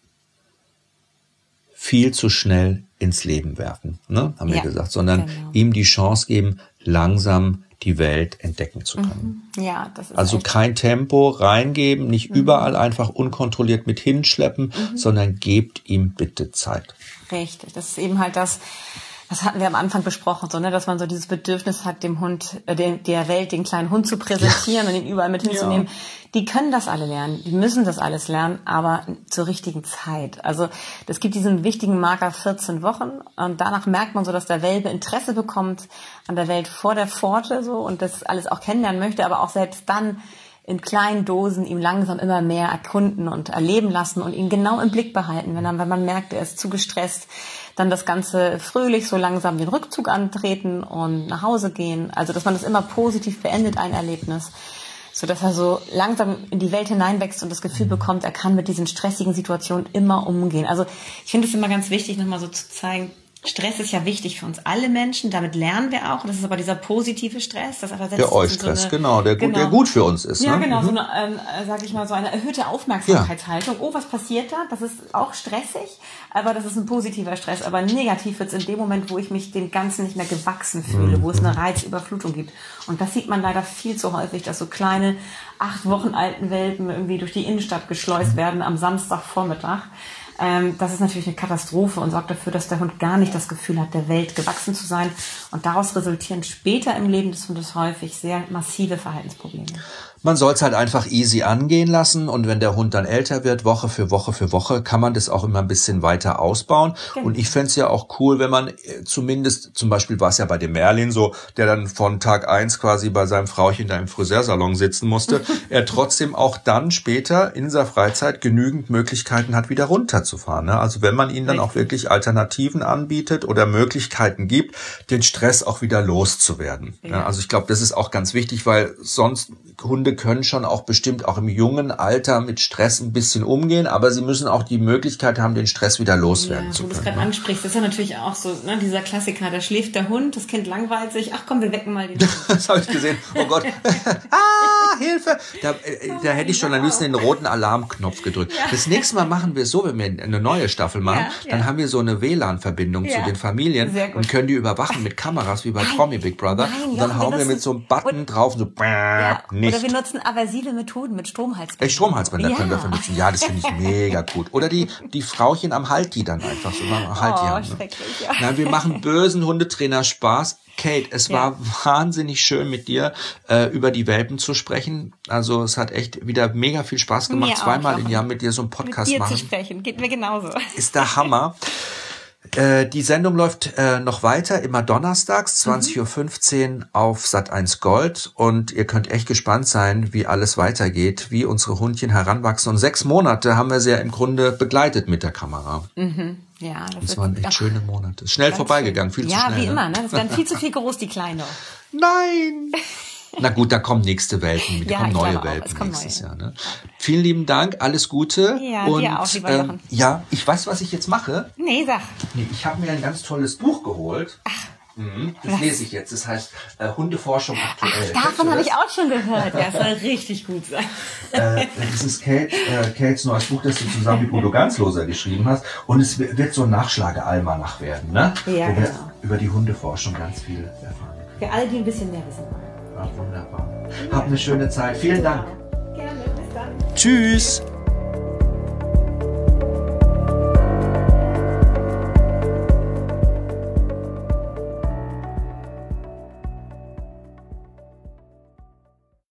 viel zu schnell ins Leben werfen, ne? haben wir ja, gesagt, sondern genau. ihm die Chance geben, langsam die Welt entdecken zu können. Mhm. Ja, das ist also kein Tempo reingeben, nicht mhm. überall einfach unkontrolliert mit hinschleppen, mhm. sondern gebt ihm bitte Zeit. Richtig, das ist eben halt das, das hatten wir am Anfang besprochen, so, ne, dass man so dieses Bedürfnis hat, dem Hund, äh, den, der Welt den kleinen Hund zu präsentieren ja. und ihn überall mit hinzunehmen. Ja. Die können das alle lernen, die müssen das alles lernen, aber zur richtigen Zeit. Also es gibt diesen wichtigen Marker vierzehn Wochen und danach merkt man so, dass der Welpe Interesse bekommt an der Welt vor der Pforte so und das alles auch kennenlernen möchte, aber auch selbst dann in kleinen Dosen ihm langsam immer mehr erkunden und erleben lassen und ihn genau im Blick behalten. Wenn, dann, wenn man merkt, er ist zu gestresst, dann das Ganze fröhlich so langsam den Rückzug antreten und nach Hause gehen. Also, dass man das immer positiv beendet, ein Erlebnis. sodass er so langsam in die Welt hineinwächst und das Gefühl bekommt, er kann mit diesen stressigen Situationen immer umgehen. Also ich finde es immer ganz wichtig, nochmal so zu zeigen, Stress ist ja wichtig für uns alle Menschen, damit lernen wir auch. Das ist aber dieser positive Stress. Das aber der Eustress, so genau, der, genau, der gut für uns ist. Ja, ne? genau, mhm. so eine, ähm, sag ich mal, so eine erhöhte Aufmerksamkeitshaltung. Ja. Oh, was passiert da? Das ist auch stressig, aber das ist ein positiver Stress. Aber negativ wird es in dem Moment, wo ich mich dem Ganzen nicht mehr gewachsen fühle, mhm. wo es eine Reizüberflutung gibt. Und das sieht man leider viel zu häufig, dass so kleine, acht Wochen alten Welpen irgendwie durch die Innenstadt geschleust werden am Samstagvormittag. Das ist natürlich eine Katastrophe und sorgt dafür, dass der Hund gar nicht das Gefühl hat, der Welt gewachsen zu sein. Und daraus resultieren später im Leben des Hundes häufig sehr massive Verhaltensprobleme. Man soll es halt einfach easy angehen lassen und wenn der Hund dann älter wird, Woche für Woche für Woche, kann man das auch immer ein bisschen weiter ausbauen. Genau. Und ich fände es ja auch cool, wenn man zumindest, zum Beispiel war es ja bei dem Merlin so, der dann von Tag eins quasi bei seinem Frauchen da im Friseursalon sitzen musste, er trotzdem auch dann später in seiner Freizeit genügend Möglichkeiten hat, wieder runterzufahren. Ne? Also wenn man ihnen dann auch wirklich Alternativen anbietet oder Möglichkeiten gibt, den Stress auch wieder loszuwerden. Ja. Ja, also ich glaube, das ist auch ganz wichtig, weil sonst Hunde können schon auch bestimmt auch im jungen Alter mit Stress ein bisschen umgehen, aber sie müssen auch die Möglichkeit haben, den Stress wieder loswerden ja, zu können. Wo du es gerade ansprichst, das ist ja natürlich auch so, ne, dieser Klassiker, da schläft der Hund, das Kind langweilt sich, ach komm, wir wecken mal den Hund. Das habe ich gesehen, oh Gott, ah, Hilfe, da, äh, da hätte ich schon am liebsten den roten Alarmknopf gedrückt. Ja. Das nächste Mal machen wir es so, wenn wir eine neue Staffel machen, ja, dann ja. haben wir so eine W L A N-Verbindung ja. zu den Familien und können die überwachen mit Kameras, wie bei Promi Big Brother. Nein, und dann hauen wir mit so einem Button drauf, so ja, nicht. Oder wir nutzen aversive Methoden mit Stromhalsbänder. Echt, Stromhalsbänder ja. können wir benutzen. Ja, das finde ich mega gut. Oder die, die Frauchen am Halti dann einfach so. Halt oh, haben, schrecklich, ja. Nein, wir machen bösen Hundetrainer Spaß. Kate, es ja. war wahnsinnig schön mit dir äh, über die Welpen zu sprechen. Also es hat echt wieder mega viel Spaß gemacht, mir zweimal im Jahr mit dir so einen Podcast mit dir machen. zu sprechen, geht mir genauso. Ist der Hammer. Äh, die Sendung läuft äh, noch weiter, immer donnerstags, zwanzig Uhr fünfzehn auf Sat eins Gold. Und ihr könnt echt gespannt sein, wie alles weitergeht, wie unsere Hundchen heranwachsen. Und sechs Monate haben wir sie ja im Grunde begleitet mit der Kamera. Mhm. Ja, das, das waren echt schöne Monate. Schnell vorbeigegangen, viel ja, zu schnell. Ja, wie immer, ne? Das werden viel zu viel groß, die Kleine. Nein! Na gut, da kommen nächste Welpen, da ja, kommen neue auch, Welpen nächstes neue. Jahr. Ne? Vielen lieben Dank, alles Gute. Ja, und, dir auch, lieber ähm, Jochen. Ja, ich weiß, was ich jetzt mache. Nee, sag. Nee, ich habe mir ein ganz tolles Buch geholt. Ach. Mhm, das was? lese ich jetzt. Das heißt äh, Hundeforschung aktuell. Ach, davon habe ich auch schon gehört. Ja, das soll richtig gut sein. Äh, das ist Kate, äh, Kates neues Buch, das du zusammen mit Udo Ganzloser geschrieben hast. Und es wird so ein Nachschlage-Almanach werden, ne? Ja, wo wir genau. über die Hundeforschung ganz viel erfahren können. Für alle, die ein bisschen mehr wissen wollen. Ach, wunderbar. Hab eine schöne Zeit. Vielen Dank. Gerne, bis dann. Tschüss.